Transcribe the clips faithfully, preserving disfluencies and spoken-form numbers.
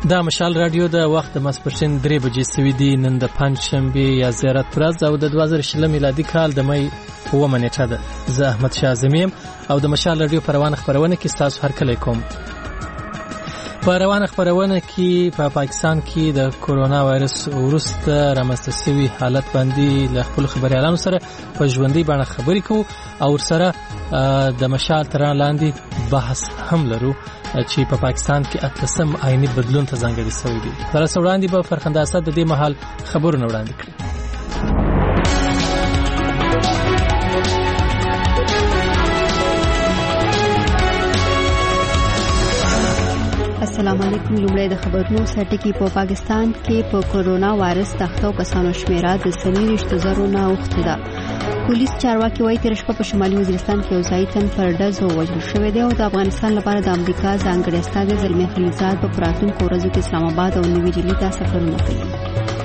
دا مشال رادیو د وخت ماسپښین درې بجې سوي دي. نن د پنجشنبې یا زیارت ورځ او د دوه زره شلم میلادي کال د مې اوومه نیټه ده. زه احمد شاه زمیم او د مشال رادیو په روانه خپرونه کې ستاسو هرکلی کوم. په روانه خپرونه کې په پا پاکستان کې د کورونا وایرس وروسته رامنځته شوي حالت باندې له خپل خبريالانو سره په ژوندۍ بڼه خبرې کوو او ورسره د مشال تر لاندې بحث هم لرو چې په پا پاکستان کې اتلسم آئینی بدلون ته ځانګړي شوی دی. تر اوسه وړاندې به فرخنده اسد د دې مهال خبرونه وړاندې کړي. السلام علیکم. لومړی د خبرونو سرټکی. په پاکستان کې په کورونا وایرس تختو کسانو شمیره د څلوېښت زرو نه اوښتې ده. پولیس چارواکي وایي تېره شپه په شمالي وزیرستان کې یو ځایي تن پر ډزو وژل شوی دی او د افغانستان لپاره د امریکا ځانګړی استازی زلمي خلیلزاد په راتلونکو ورځو کې اسلام آباد او نوي ډیلي ته سفرونه کوي.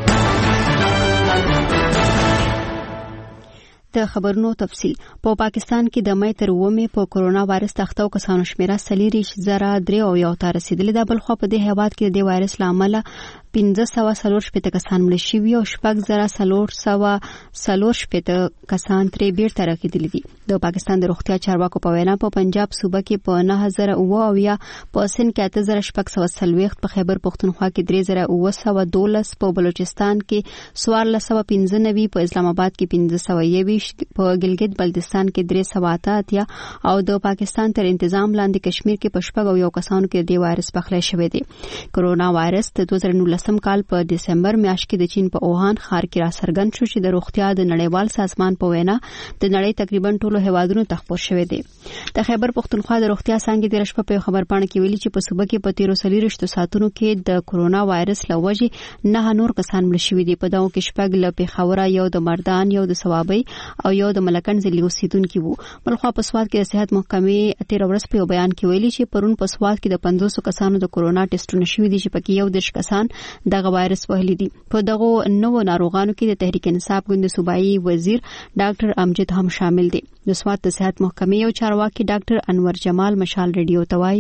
د خبرونو تفصیل. په پاکستان کې د مې تر اوومې په کورونا وایرس تختو کسانو شمیره څلوېښت زره درې او یو ته رسیدلې ده. بل خو په دې هیواد کې د وایرس له امله پنځه سوه څلور شپېته کسان مړه شوي او شپږ زره څلور سوه څلور شپېته کسان ترې بیرته رغېدلي دي. د پاکستان د روغتیا چارواکو په وینا په پنجاب صوبه کې په نهه زره اووه اویا، په سند کې اته زره شپږ سوه څلوېښت، په خیبر پښتونخوا کې درې زره اووه سوه دولس، په بلوچستان کې څوارلس سوه پنځه نوي، په اسلام آباد کې پنځه سوه یوویشت، په ګلګت بلتستان کې درې سوه اته اتیا او د پاکستان تر انتظام لاندې کشمیر کې په شپږ او یو کسانو کې د وایرس پخلی شوی دی. کورونا وایرس د دوه زره نولسم کال په دسمبر میاشت کې د چین په اوهان ښار کې را څرګند شو چې د روغتیا د نړیوال سازمان په وینا د نړۍ تقریبا ټولو هیوادونو ته خپور شوی دی. د خیبر پښتونخوا د روغتیا څانګې تېره شپه په خبرپاڼه کې ویلي چې په صوبه کې په تیرو څلوېښتو ساعتونو کې د کورونا وایرس له وجې نه نور کسان مړه شوي دي. په دغو کې شپږ له پېښوره، یو د مردان، یو د صوابۍ او یو د ملکنډ ضلعې اوسېدونکي وو. بلخوا په سوات کې د صحت محکمې تېره ورځ په یو بیان کې ویلي چې پرون په سوات کې د پنځوسو کسانو د کورونا ټسټونه شوي دي چې پکې یو دېرش کسان دغه وایرس وهلي دي. په دغو نوو ناروغانو کې د تحریک انصاف ګوند صوبایي وزیر ډاکټر امجد هم شامل دي. د سوات د صحت محکمې یو چارواکي ډاکټر انور جمال مشال ریډیو ته وایي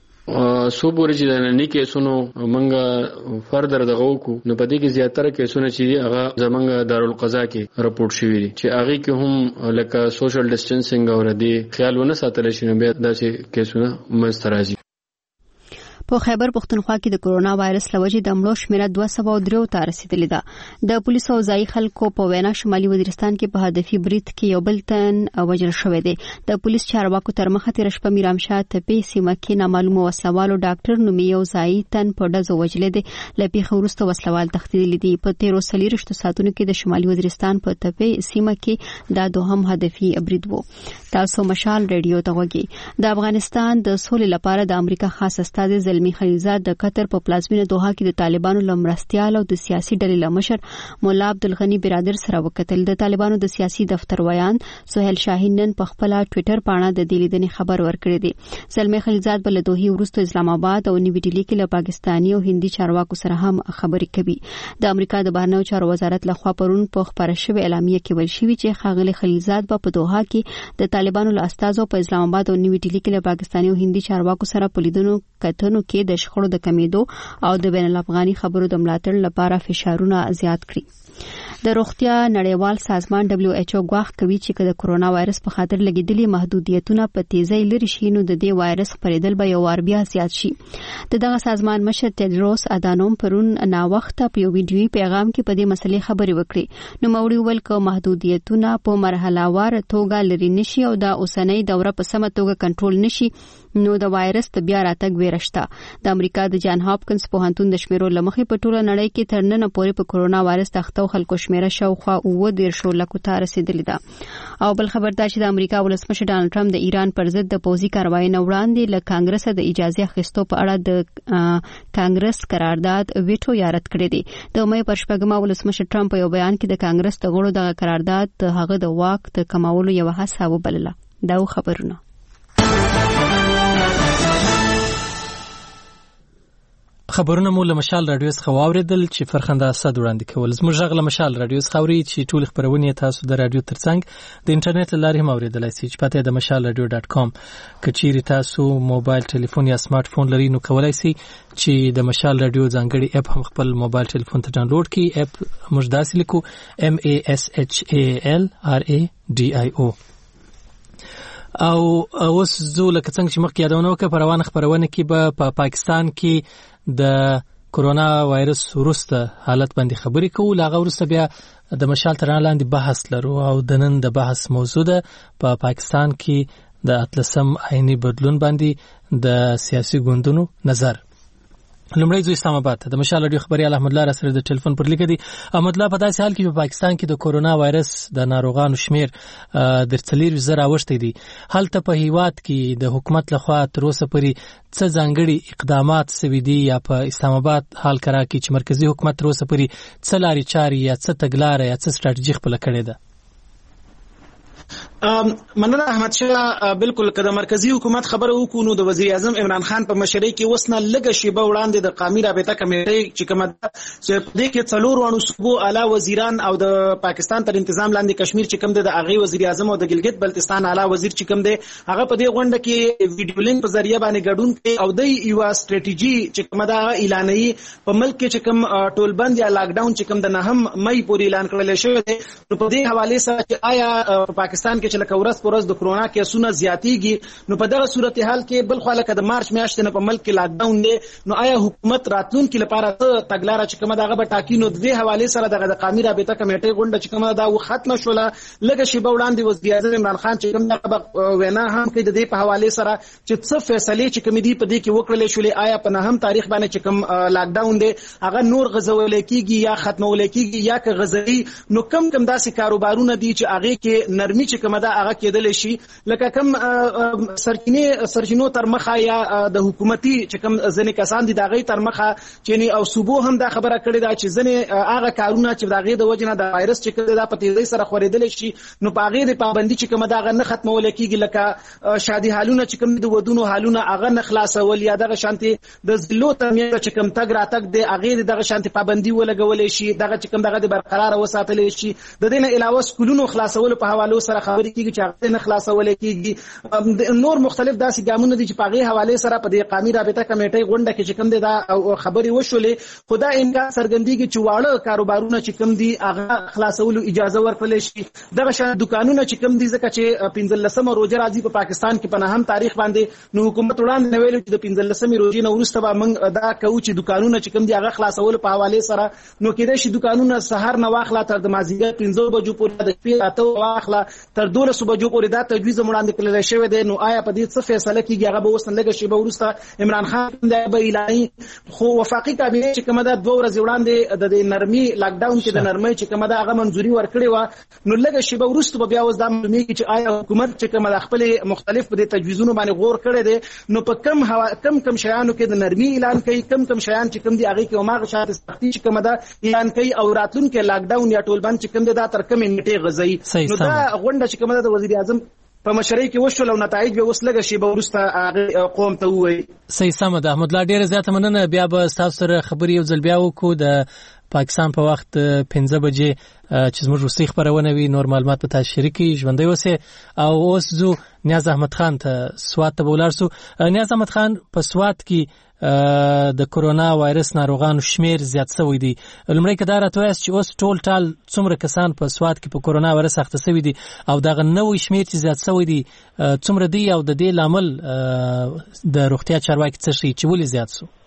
سو پورې چې د نننی کیسونو منګه فردر دغه کو نو پدې کې زیاتره کیسونه چې هغه زمونږ دارالقضا کې راپورټ شوی دي چې هغه کې هم لکه سوشل ډیسټنسینګ او ردی خیال ونه ساتل شي نو بیا داسې کیسونه مسترازي. په خیبر پښتونخوا کې د کورونا وایرس لوجې د مړو شمیره دوه سوه درې ته رسیدلې ده. د پولیسو او ځایي خلکو په وینا شمالي وزیرستان کې په هدفي برید کې یو بل تن وژل شوی دی. د پولیس چارواکو تر مخه تېره شپه میرامشاه تپې سیمه کې نامعلومه وسلوالو ډاکټر نومي یو ځایي تن په ډزو وژلی دی. له پیښې وروسته وسلوال تښتېدلي دي. په تېرو څلوېښتو ساعتونو کې د شمالي وزیرستان په تپې سیمه کې دا دوهم هدفي برید و. تاسو مشال ریډیو ته غوږی. د افغانستان د سولې لپاره د امریکا خاص استازی زلمي خلیلزاد د قطر په پلازمینه دوحه کې د طالبانو له مرستیال او د سیاسي ډلې له مشر مولا عبدالغني برادر سره وکتل. د طالبانو د سیاسي دفتر ویان سهیل شاهین نن په خپل ټوئیټر باندې د دې لیدنې خبر ورکړی دی. زلمي خلیلزاد بل دوحې وروسته اسلام آباد او نوي ډیلي کې له پاکستاني او هندي چارواکو سره هم خبرې کوي. د امریکا د بهرنیو چارو وزارت لخوا پرون په خبره شوې اعلامیه کې ویل شوی چې ښاغلي خلیلزاد په دوحه کې د طالبانو له استازو په اسلام آباد او نوي ډیلي کې له پاکستاني او هندي چارواکو سره په لیدنو کتنو کې د شخړو د کمیدو او د بین الافغاني خبرو د ملاتړ لپاره فشارونه زیات کړي. د روغتیا نړیوال سازمان دبليو ایچ او غواخ کوي چې د کورونا وایرس په خاطر لګیدلي محدودیتونه په تیزی لري شي نو د دې وایرس خپرېدل به یو وار بیا زیات شي. د دغه سازمان مشر ټیډروس ادانوم پرون ناوخته په یو ویډیوي پیغام کې په دې مسلې خبرې وکړې. نو موري ویل چې محدودیتونه په مرحله وار توګه لري نشي او د اوسنۍ دوره په سمه توګه کنټرول نشي نو د وایرس د بیا راتګ ویره شته. د امریکا د جان هاپکنز پوهنتون د شمیرو لمخې په ټوله نړۍ کې تر ننه پورې په کورونا وایرس تختو خلکو شمیره شاوخوا اووه دېرش لکو ته رسیدلې ده. او بل خبر دا چې د امریکا ولسمشر ډانلډ ټرمپ د ایران پر ضد د پوځي کاروایي نه وړاندې له کانګرس د اجازه اخیستو په اړه د کانګرس قرارداد ویټو یا رد کړی دی. د مې پر شپږمه ولسمشر ټرمپ په یو بیان کې د کانګرس د غړو د قرارداد د هغه د واک د کمولو یو هڅه وبلله. دا خبرونه خبرونه مو له مشال رادیو څخه واوریدل چې فرخنده اسد وړاندې کول. زموږ غږ له مشال رادیو څخه اوري چې ټول خبرونه تاسو د رادیو ترڅنګ د انټرنیټ لارې هم اوریدلای شئ چې پته د مشال رادیو ډاټ کام. کچېری تاسو موبایل ټلیفون یا سمارټ فون لرئ نو کولای شئ چې د مشال رادیو ځانګړي اپ هم خپل موبایل ټلیفون ته ډاونلوډ کړئ. اپ موږ داسې لیکو M A S H A L R A D I O. او اوس زه لکه څنګه چې مخکې یادونه وکړه په روانه خبرونه کې به په پا پاکستان کې د کورونا وایرس وروسته حالت باندې خبرې کوو. هغه وروسته بیا د مشال تر لاندې بحث لرو او د نن د بحث موضوع ده په پا پاکستان کې د اتلسم آئینی بدلون باندې د سیاسي ګوندونو نظر. لمړی زو اسلام آباد د مشال رادیو خبري احمد الله سره د ټلیفون پر لیکه دي. احمد الله، په داسې حال کې په پاکستان کې د کورونا وایرس د ناروغانو شمیر د څلور زره اوښتې دي. هلته په هیواد کې د حکومت لخوا تر اوسه پورې څه ځانګړي اقدامات سوي دي یا په اسلام آباد حال کرا کې چې مرکزی حکومت تر اوسه پورې څه لارې چارې یا څه تګلارې یا څه ستراتیژي خپل کړې ده؟ مننه احمد شاه. بالکل کله مرکزی حکومت خبره وکړو نو د وزیر اعظم عمران خان په مشرۍ کې وسنه لږه شیبه وړاندې د قومي رابطه کمیټې چې کومه چې په دې کې څلور وانو صوبو اعلی وزیران او د پاکستان تر تنظیم لاندې کشمیر چې کوم د هغه وزیر اعظم او د ګلګت بلتستان اعلی وزیر چې کوم دی هغه په دې غونډه کې ویډیو لینک په ذریعہ باندې ګډون کوي او د یو ستراتیژي چې کومه دا اعلانوي په ملک کې چې کوم ټولبند یا لاک ډاون چې کوم د نهم مئی پورې اعلان کړل شوی دی نو په دې حواله سره چې آیا پاکستان کې چې لکه ورځ پر ورځ د کرونا کیسونه زیاتېږي نو په دغه صورتحال کې بل خو لکه د مارچ میاشتې نه په ملک کې لاک ډاون دی نو آیا حکومت راتلونکي لپاره څه تګلارې چې کومه دغه به ټاکي نو د دې حواله سره دغه د قومي رابطه کمیټې غونډه چې کومه دا و ختمه شوله. لږه شیبه وړاندې وزیر اعظم عمران خان چې کوم دغه وینا هم کوي د دې په حواله سره چې څه فیصله چې کوم دي په دې کې وکړل شولې آیا په نهم تاریخ باندې چې کوم لاک ډاون دی هغه نور غزول کېږي یا ختمول کېږي یا که غزري نو کم کم داسې کاروبارونه دي چې هغه کې نرمي چې کومه دا هغه کېدل شي لکه کم سرچینې سرچینو تر مخه یا د حکومتي چې کم ځنې کسان دي دا غي تر مخه چې او صوبو هم دا خبره کړې ده چې ځنې هغه کارونه چې دا غي د وجنه د وایرس چې کړي دا په تیزی سره خورېدل شي نو په هغه د پابندي چې کومه دا غ نه ختمول کېږي لکه شادي حالونه چې کوم د ودونو حالونه هغه نه خلاصول یا دغه شانتي د زلو ترمنځ چې کوم تګ راتګ دی هغه دغه شانتي پابندي ولګول شي دغه چې کوم دغه د برقرار وساتل شي. د دې نه علاوه سکولونو خلاصول په حواله سره خبرې کېږي چې هغه نه خلاصول کېږي. نور مختلف داسې ګامونه دي چې په هغه حواله سره په دې قومي رابطه کمیټې غونډه کې چې کوم دي دا خبرې وشولې خدا امکان سرګندېږي چې واړه کاروبارونه چې کوم دي هغه خلاصولو اجازه ورکړل شي. دغه شان دکانونه چې کوم دي ځکه چې پنځلسمه روزه راځي په پاکستان کې په نهم تاریخ باندې نو حکومت وړاندې ویلو چې د پنځلسمې روزې نه وروسته به موږ دا کوو چې دکانونه چې کوم دي هغه خلاصولو په حواله سره نو کېدای شي دکانونه سحر نه واخلا تر د مازیګر پنځه بجو پورې د شپې اته واخلا تر دولس بجو پورې دا تجویز وړاندې کړل شوی دی. نو آیا په دې څه فیصله کیږي هغه به اوس لږه شی به ورسته عمران خان دا به اعلاني خو وفاقي کابینه چې کومه دا دوه ورځې وړاندې د نرمي لاک ډاون کې د نرمۍ چې کومه دا هغه منځوري ورکړې و نو لږه شی به ورسته بیا اوس دا معلومیږي چې آیا حکومت چې کومه خپل مختلف په تجویزونو باندې غور کړی دی نو په کم هوا کم کم شیانو کې د نرمي اعلان کوي کم کم شیان چې کوم دي هغه کې عمر شاته سختي چې کومه دا اعلان کوي او راتلونکي لاک ډاون یا ټولبند چې کوم دي دا تر کومې نیټه غځي. نو دا غونډه چې کومه د وزیر اعظم په مشرۍ کې وشول او نتایج به اوس لږه شی به ورسته قوم ته وایي. صحیح سم ده احمد الله، ډیره زیاته مننه. بیا به تاسو سره خبرې یو ځل بیا وکړو د پاکستان په وخت پنځه بجې چې زموږ وروستۍ خبرونه وي. نور معلومات به تاسو شریکي ژوندۍ اوسئ. او اوس زو نیاز احمد خان ته سوات ته ولاړ سو. نیاز احمد خان، په سوات کې د کورونا وایرس ناروغانو شمیر زیات شوی دی. لمړی کدا راته وایي چې اوس ټول ټال څومره کسان په سوات کې په کورونا وایرس اخته شوی دي او دا نوې شمیر چې زیات شوی دی څومره دی او د دې لامل د روغتیا چارواکي څه شي چې ولې زیات شو؟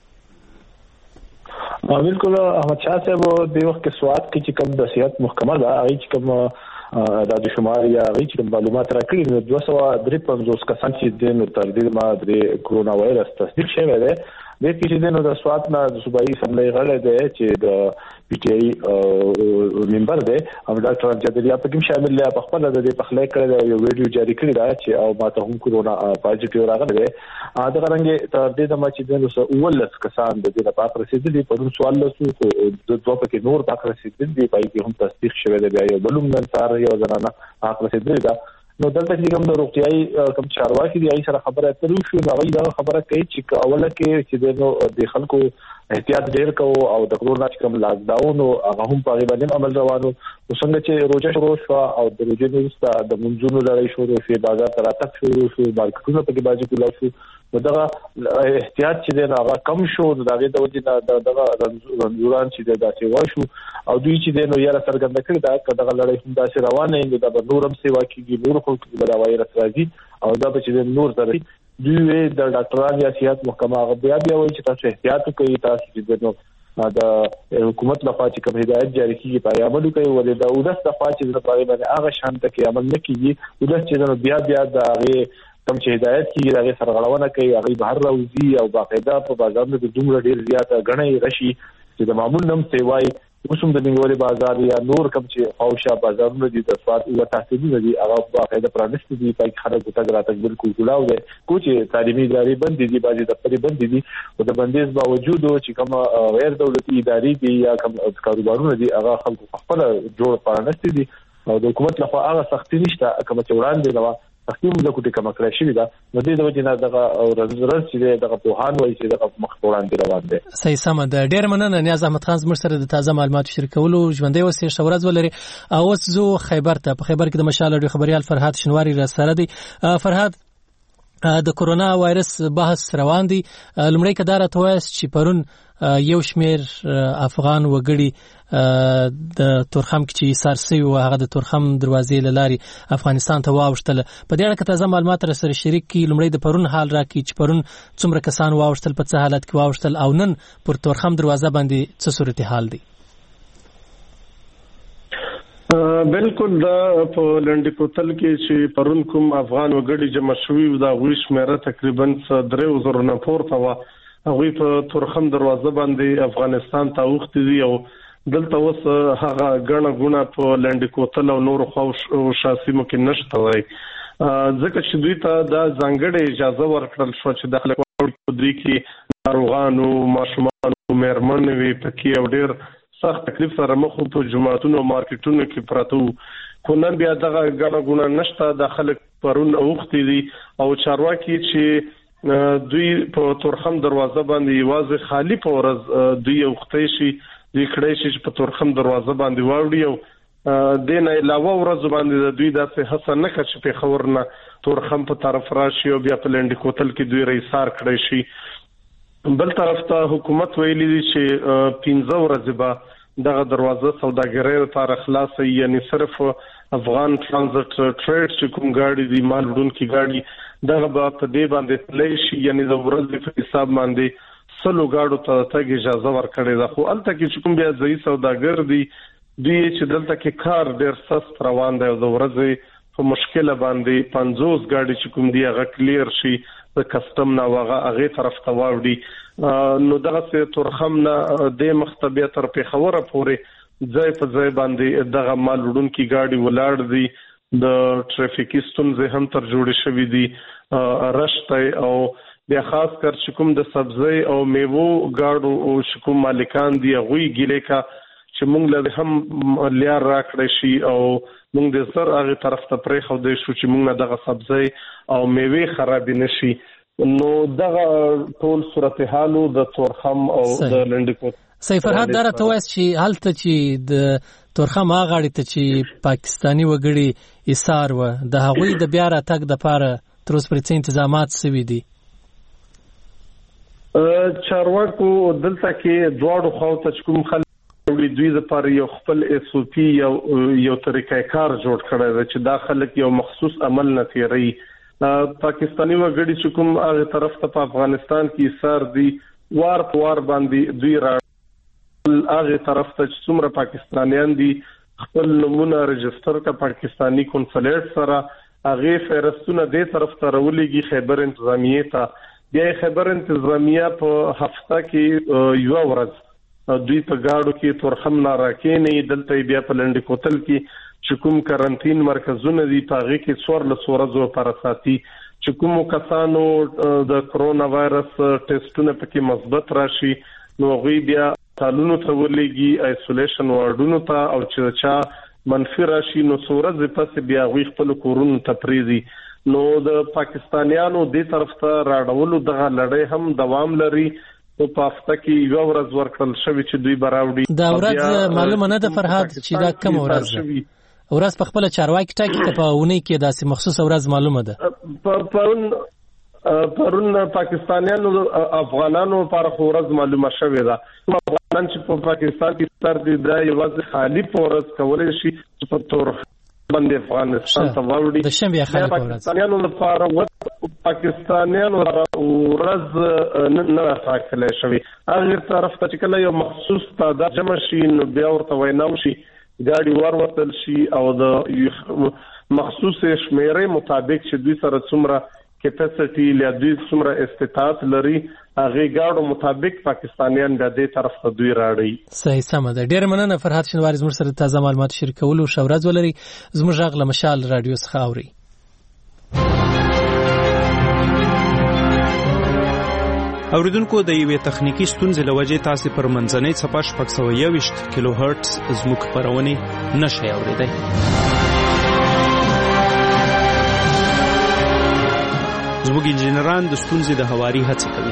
بالکل احمد شاه صاحب د وخت کې سوات کې چې کوم د صحت محکمه ده هغه چې کوم دا د شمار یا هغه چې معلومات راکړي نو دوه سوه درې پنځوس کسان چې د نو تر دې ما د کورونا وایرس تصدیق شوی دی. د کې چې د نو د سوات نه د صوبایي اسمبلی غړی دی چې د پی ټی آی ممبر دی او ډاکټر جدلیا په کوم شامل دی په خپل د دې په خلای کړی یو ویډیو جاری کړی دا چې او ماته هم کورونا پازیټیو راغلی دی. دا څنګه تر دې د ما چې د نو ولس کسان د دې په رسیدلي په نوم سوال لسو د دوه پکې نور په رسیدلي دی په کې هم تصدیق شوی دی. بیا یو بلوم نن سار یو ځنانه په رسیدلي دا نو دلته چې کوم د روغتيایي کوم چارواکي دی هغه سره خبره اترو شو نو هغه دا خبره کوي چې اوله کې چې د خلکو احتیاط ډیر کو او د کرونا چې کوم لاک ډاون او هغه هم په باندې عمل روانو څنګه چې روزه شروع شو او د روزه وروسته د منځونو لړۍ شروع شو بازار ته راتګ شروع شو مارکیټونه په کې بازي کولا شو نو دا احتیاط چې دا هغه کم شو دغه د وجې دا دغه رنځوران چې دا څه وشو او دوی چې نو یاره څرګنده کړی دا دغه لړۍ هم داسې روانه اند دا نورم سیوا کیږي نور خلکو د وایرس راځي او دا چې نور سره دوی د ډاکټرانو یا سیاست محکمه هغه بیا بیا وایي چې تاسو احتیاط کوئ تاسو چې نو د حکومت لخوا چې کوم هدایت جاری کیږي په عمل کوي ولې دا ودس د لخوا چې د پاره باندې هغه شانته کې عمل نه کیږي ودس چې بیا بیا د هغه کوم چې هدایت کیږي هغه سرغړونه کوي هغه بهر راوځي او باقاعده په بازار کې دومره ډیر زیاته غنۍ رشي چې د معمول نم سیوای اوسم د نیولې بازار یا نور کوم چې اوشا بازارونه دي د سواد او تحصیلي دي هغه باقاعده پرانست دي په خلک ته راتګ بالکل کولاو دي کوم تعلیمي ادارې بند دي بعضي دفترې بند دي او د بندیز باوجود چې کوم غیر دولتي ادارې دي یا کوم کاروبارونه دي هغه خلکو خپل جوړ پرانست دي او د حکومت لخوا هغه سختي نشته کوم چې وړاندې نو تخته موږ کوټه کوم کړی شي دا نو دې د وجه نه دغه ورځ چې دغه پوهان وایي چې دغه مخ وړاندې روان دي صحیح سم ده ډیر مننه نیاز احمد خان زموږ سره د تازه معلوماتو شریکولو ژوندۍ اوسې شورز ولري او زه خیبر ته په خیبر کې د مشال اډیو خبريال فرهاد شنواری را سره دی فرهاد د کورونا وایرس بحث روان دی لمړی کدار ته وایي چې پرون یو شمیر افغان وګړي د تورخم کې چې سارسي او هغه د تورخم دروازې لاري افغانستان ته واوښتل په دې اړه کې تازه معلومات سره شریک کی لمړی د پرون حال راکې چې پرون څومره کسان واوښتل په څه حالت کې واوښتل او نن پر تورخم دروازه باندې څه صورتحال دی بالکل دا په لنډی کوتل کې چې پرون کوم افغان وګړي جمع شوي دا غوښ مېره تقریبا درې زره نه پورته و هغه په تورخم دروازه باندې افغانستان ته وخت دی او دلته اوس هغه غڼه غونه په لنډی کوتل او نور خو شاسي مو کې نشته وای ځکه چې دوی ته دا ځانګړې اجازه ورکړل شو چې داخله کوډري کې ناروغانو ماشومان مېرمن وي پکې او ډېر سخت تکلیف سره مخ په جماعتونو او مارکیټونو کې پراته خو نن بیا دغه غڼه غونه نشته داخله پرون اوختي دي او چارواکي چې دوی په تورخم دروازه باندې یوازې خالی په ورځ دوی اوختي شي دوی کړی شي په تورخم دروازه باندې واوړي او د نه علاوه ورځ باندې دوی داسې هڅه نه کوي چې په خبرنه تورخم په طرف راشي او بیا په لنډی کوتل کې دوی رئیسار کړی شي بل طرف ته حکومت ویلي دي چې پنځه ورځې به دغه دروازه سوداګرۍ لپاره خلاص یعنی صرف افغان ترانزیت ټریډ چې کوم ګاډي دي مال وړونکي ګاډي دغه په دې باندې تللی شي یعنی د ورځې په حساب باندې سلو گاډو ته تګ اجازه ورکړي دا خو الته کې کوم بیا ځای سوداګر دي دوی چې دلته کې کار ډېر سست روان دی او د ورځې په مشکله باندې پنځوس گاډي چې کوم دی هغه کلیر شي د کسٹم نه واغه هغه طرف ته واوړي نو دغه څه تورخم نه د مختبه تر په خبره پورې ځای په ځای باندې دغه مال وړونکي گاډي ولاړ دي د ټریفیکي ستونزې هم تر جوړې شوې دي رشته او بیا خاص کر چې کوم د سبزی او میوو گاډو او شکوم مالکان دی غوي ګیلې کا چې مونږ له هم لیار راکړې شي او مونږ د سر هغه طرف ته پرې خو دې شو چې مونږ دغه سبزی او میوه خراب نشي نو دغه ټول صورتحالو د تورخم او د لنډکوت صحیح فرهاد دره ته وایي چې حالت چې د تورخم هغه غاړي ته چې پاکستانی وګړي ایثار و د هغوی د بیا راتګ د پاره تر اوسه پرې انتظامات سوي دي چارواکو دلته کې دواړو خواته کوم خلک دوی لپاره یو خپل اس او پی یو یو طریقې کار جوړ کړی دی چې داخله یو مخصوص عمل نه تیری پاکستانی وګړي چې کوم هغه طرف ته په افغانستان کې ایثار دي وار په وار باندې دوی را هغه طرف ته چې څومره پاکستانیان دي خپل نمونه رجستر کا پاکستانی کنسولیټ سره هغه فهرستونه دې طرف ته راولېږي خیبر انتظامیه ته بیا خیبر انتظامیه په هفته کې یو ورځ دوی په گاډو کې تورخم نه راکې نه دلته بیا په لنډی کوتل کې چې کوم کارانتین مرکزونه دي په هغه کې څوار له څورزو پر ساتي چې کوم کسانو د کرونا وایرس ټیسټونه پکې مثبت راشي نو غوی بیا تعلونو ته ولېږي آیسولیشن وارډونو ته او چې چا منفي راشي نو څورځ پس بیا غوي خپل کورونو تپریزي نو د پاکستانیانو د طرف ته راډولو دغه لړۍ هم دوام لري او په هفته کې یو ورځ ورکړل شوی چې دوی براوړي دا ورځ معلومه نه ده فرهاد چې دا کوم ورځ ده ورځ په خپل چارواکي ټاکي ته په اونۍ کې داسې مخصوص ورځ معلومه ده پرون پرون پاکستانیانو افغانانو لپاره ورځ معلومه شوې ده افغانان چې په پاکستان کې تر دې دا یوازې خالی ورځ کولای شي چې په تور باندې افغانستان ته وړي د شنبه خالی ورځ پاکستانیانو لپاره پاکستانیانو ورځ نه راځي شوی هغه طرف ته چې کله یو مخصوص تعداد جمع شي نو بیا ورته ویناو شي ګاډي وروتل شي او د مخصوص شمیرې مطابق چې دوی سره څومره کیپاسټي لري څومره استطاعت لري هغه ګاډو مطابق پاکستانیان د دې طرف ته دوی راړي صحیح سم ده ډیر مننه فرهاد شنواری زموږ سره تازه معلومات شریکولو شورز ولري زموږ غږ له مشال رادیو څخه اوري اوریدونکو د یوې تخنیکی ستونزې له وجې تاسو پر منځنۍ صفحه شپږ سوه یوویشت کیلو هرتز زموږ خپرونې نشئ اوریدای. زموږ انجینران د ستونزې د هواري هڅه کوي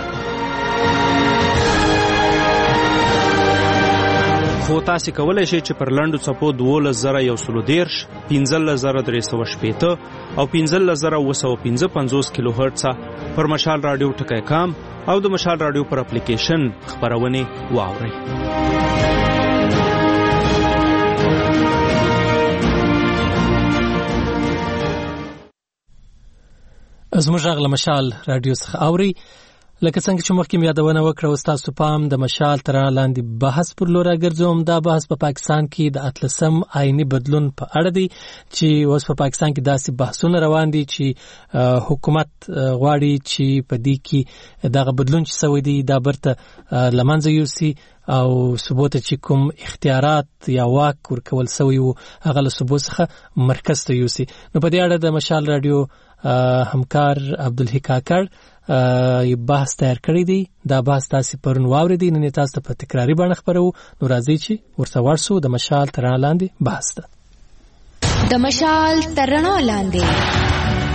خو تاسو کولای شئ چې پر لاندو څپو دولس زره یو سل دېرش پنځلس زره درې سوه شپېته او پنځلس زره اووه سوه پنځه پنځوس کیلو هرتز پر مشال رادیو ټکی کام او د مشال رادیو پر اپلیکیشن خبرونه واورئ. زموږ غږ له مشال رادیو څخه اوري لکه څنګه چې مخکې مې یادونه وکړه او ستاسو پام د مشال تر لاندې بحث پر لور راګرځوم. دا بحث په پاکستان کې د اتلسم آئینی بدلون په اړه دی چې اوس په پاکستان کې داسې بحثونه روان دي چې حکومت غواړي چې په دې کې دغه بدلون چې سوی دی دا برته لمنځه یوسي او ثبوت چې کوم اختیارات یا واک ورکول سوی وو هغه له ثبوت څخه مرکز ته یوسي. نو په دې اړه د مشال رادیو همکار عبدالحی کاکړ یو بحث تیار کړی دی. دا بحث تاسو پرون واوریدئ نن تاسو په تکراری باندې خبرو. نو راځي چې ورته ورسو د مشال ترانه لاندې بحث ده. د مشال ترانه لاندې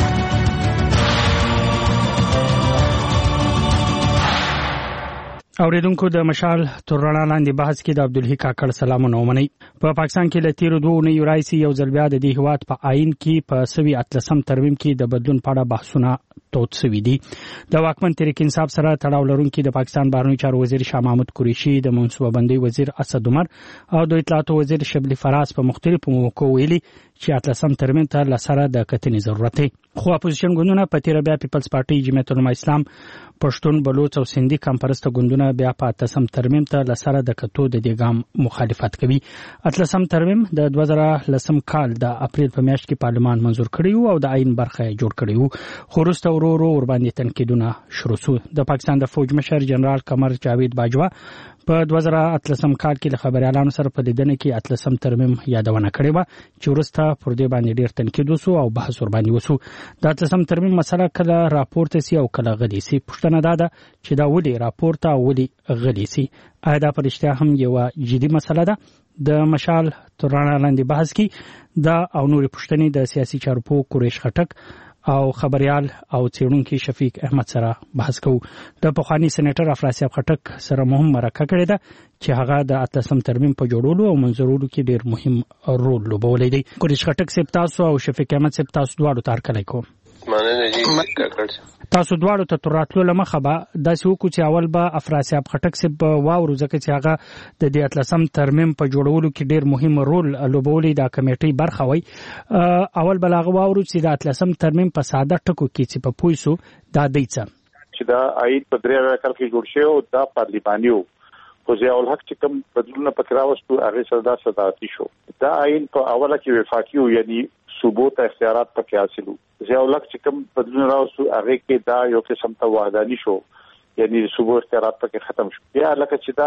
اوریدونکو د مشال ترانه لاندې بحث کې د عبدالحی کاکړ سلامونه ومنئ. په پاکستان کې له تیرو دوه اونیو راځي یو ځل بیا د دې هیواد په آئین کې په سوي اتلسم ترمیم کې د بدلون په اړه بحثونه توت سوي دي. د واکمن تحریک انصاف سره تړاو لرونکي د پاکستان بهرنیو چارو وزیر شاه محمود قریشي د منصوبه بندۍ وزیر اسد عمر او د اطلاعاتو وزیر شبلی فراز په مختلفو موقعو ویلي چې اتلسم ترمیم ته لسره د کتنې ضرورت دی. خو اپوزیشن ګوندونه په تیر بیا پیپلز پارټي جمعیت العلماء اسلام پښتون بلوچ او سندي کمپرسته ګوندونه بیا په اتلسم ترمیم ته لسره د کتو د دې ګام مخالفت کوي. اتلسم ترمیم د دوه زره لسم کال د اپریل په میاشت کې پارلمان منزور کړی او د آئین برخه جوړ کړی خو وروسته ورو ورو ور باندې تنقیدونه شروع شو. د پاکستان د فوج مشر جنرال قمر جاوید باجوا په دوه زره اتلسم کال کې د خبريالانو سره په لیدنه کې اتلسم ترمیم یادونه کړې و چې وروسته پر دې باندې ډېر تنقید وسو او بحث ور باندې وسو. د اتلسم ترمیم مسله کله راپورته سي او کله غلي سي. پښتنه دا ده چې دا ولې راپورته او ولې غلي سي. آیا دا په رښتیا هم یو جدي مسله ده؟ د مشال ترانه لاندې بحث کې دا او نور پښتني د سیاسي چارو پوه قریش خټک او خبريال او څېړونکي شفیق احمد سره بحث کوو. د پخوانی سېنیټر افراسیاب خټک سره مهم مرکه کړې ده چې هغه د اتلسم ترمیم په جوړولو او منځورولو کې ډېر مهم رول لوبولی دی. قریش خټک صاحب تاسو او شفیق احمد صاحب تاسو دواړو ته هرکلی کوم. مننه جی کاکړ. تاسو دواړو ته تر راتلو لمخه به داسې وکړو چې اول به افراسیاب خټک صاحب واورو ځکه چې هغه د دې اتلسم ترمیم په جوړولو کې ډېر مهم رول لوبولی دا کمیټۍ برخه وای. اول به هغه واورو چې د اتلسم ترمیم په ساده ټکو کې چې په پوه سو دا دی څه چې دا آئین په درې اویا کال کې جوړ شوی او دا پارلیماني و. خو ضیاء الحق چې کوم بدلونه پکې راوستو هغه سره دا صدارتي شو. دا آئین په اوله کې وفاقي و یعنی صوبو ته اختیارات پکې حاصلو. ضیاء الحق چې کوم بدلونه راوستو هغه کې دا یو قسم ته وحداني شو یعنی صوبو اختیارات پکې ختم شو. بیا لکه چې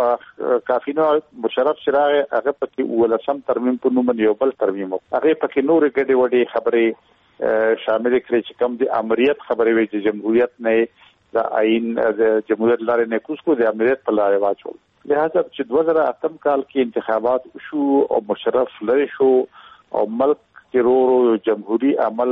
دا کافی نو مشرف شراغ هغه پکې ولسم ترمیم په نوم یو بل ترمیم هغه پکې نور ګډې وډې خبرې شامل کړي چې کوم د امریت خبرې وي چې جمهوریت نه د آئین د جمهوریت لارې نه کوس کو د امریت په لارې واچول. لہذا چې دوه زره اتم کال کې انتخابات شو او مشرف لری شو او ملک کې ورو جمهوریت عمل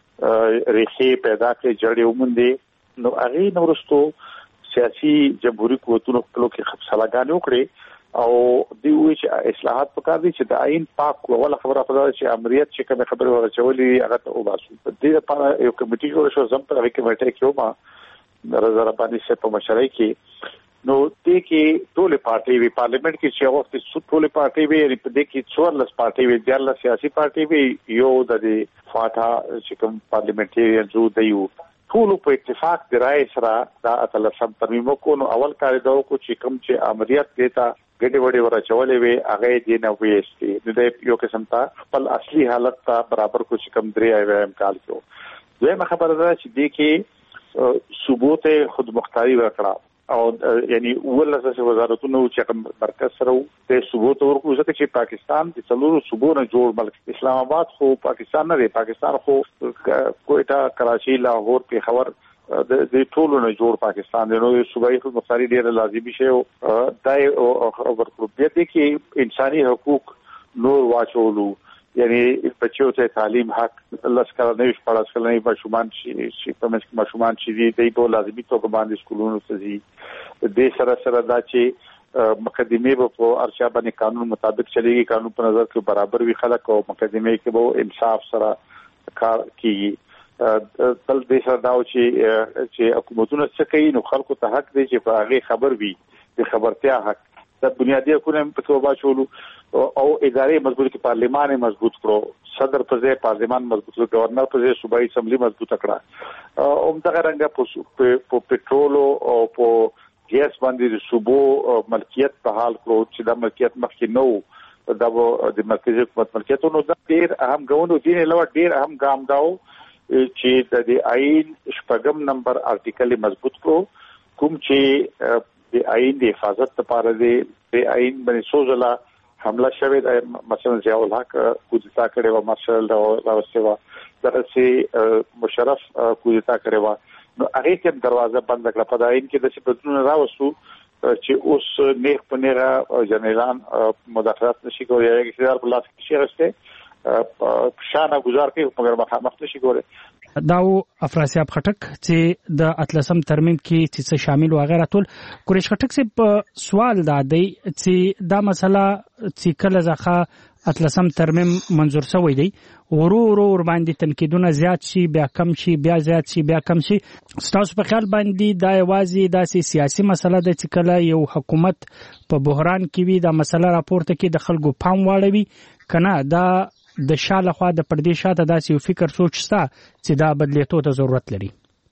ریخي پیدا کړي جوړې ومنډي. نو هغه نورستو سیاسي جمهوریت قوتونو خپل کې خپسلاګان وکړي او دی وی چې اصلاحات پکار دي چې د آئین پاک ولا خبره خبره چې امریت چې کوم خبره ورچولې هغه ته وباسو. په دې لپاره یو کمیټي جوړ شو زم په هغه کمیټه کې ومه رضا رباني سے په مشرۍ کې. نو دې کې ټول پارټي وی پارلیمنت کې چې وخت ټول پارټي وی په دې کې څوارلس پارټي وی د سیاسي پارټي وی یو د فاټا چې کوم پارلیمنټریان جو دیو ټول په اتفاق د رائے سره دا اتلسم ترمیم کو. نو اول کار دا کو چې کوم چې امریت دیتا ګډي وډي ورچولې وي هغه دې نه وېستي د یو قسم ته خپل اصلي حالت ته برابر کو چې کوم درې ایم کال کې. دویمه خبره ده چې دې کې ثبوت خود مختاری ورکړه او یعنی ولله وزارتونو چې مرکز سره د ثبوت ورکو ځکه چې پاکستان د څلورو صوبونو جوړ ملک اسلام آباد خو پاکستان نه دی. پاکستان خو کوئټه کراچي لاهور پیښور د ټولو نه جوړ پاکستان دی. نو صوبایي خود مختاری ډیره لازمي شی او دای ورکو بیا دي کې انساني حقوق نور واچولو یعنی بچو ته تعلیم حق الله سکه نه وش پړاس کولای ماشومان چې په مسک ماشومان چې دي د ټول لازمي توګه باندې سکولونو ته ځي. د سره سره دا چې مقدمه په ارشا باندې قانون مطابق چلیږي قانون په نظر کې برابر وي خلک او مقدمه کې به انصاف سره کار کوي. تل دې سره دا چې چې حکومتونه څه کوي نو خلکو ته حق دی چې په هغه خبر وي د خبرتیا حق د بنیادی حقوقو په توګه چولو او ادارې مضبوط کې پارلیمان مضبوط کړو صدر په ځای پارلیمان مضبوط کړو گورنر په ځای صوبایي اسمبلی مضبوط کړه او دغه رنګه په پټرول او په ګیس باندې صوبو ملکیت په حال کړو چې د ملکیت مخکې نو د د مرکزي حکومت ملکیت نو د ډیر اهم غوونو دي نه لوړ ډیر اهم ګام داو چې د آئین شپږم نمبر ارټیکل مضبوط کړو کوم چې د آئین د حفاظت لپاره دی. د آئین باندې سوزلا حمله شوه د مثلا ضیاء الحق کودتا کړي و مارشل راوستي و درسي مشرف کودتا کړي و نو هغه ته دروازه بند کړه. په آئین کې د څه بدلون راوستو چې اوس نیغ په نیغه جنرالان مداخلت نشي کولای یا اقتدار په لاس کې شي غسته شانه گزار کوي مګر مخامخ نشي کولای. داو افراسیاب خټک چې د اتلسم ترمیم کې چې شامل و غیره ټول قریش خټک سے په سوال دا دی چې دا مسله چې کله ځخه اتلسم ترمیم منظور شوی دی ورو ورو ور باندې تنقیدونه زیات شي بیا کم شي بیا زیات شي بیا کم شي. ستاسو په خیال باندې دا یوازې داسې سیاسي مسله ده چې کله یو حکومت په بحران کې وي دا مسله راپورته کې د خلکو پام واړوي کنه دا د شاله خوا د پردې شاته داسې یو فکر سوچ شته چې دا بدلیتو ته ضرورت لري؟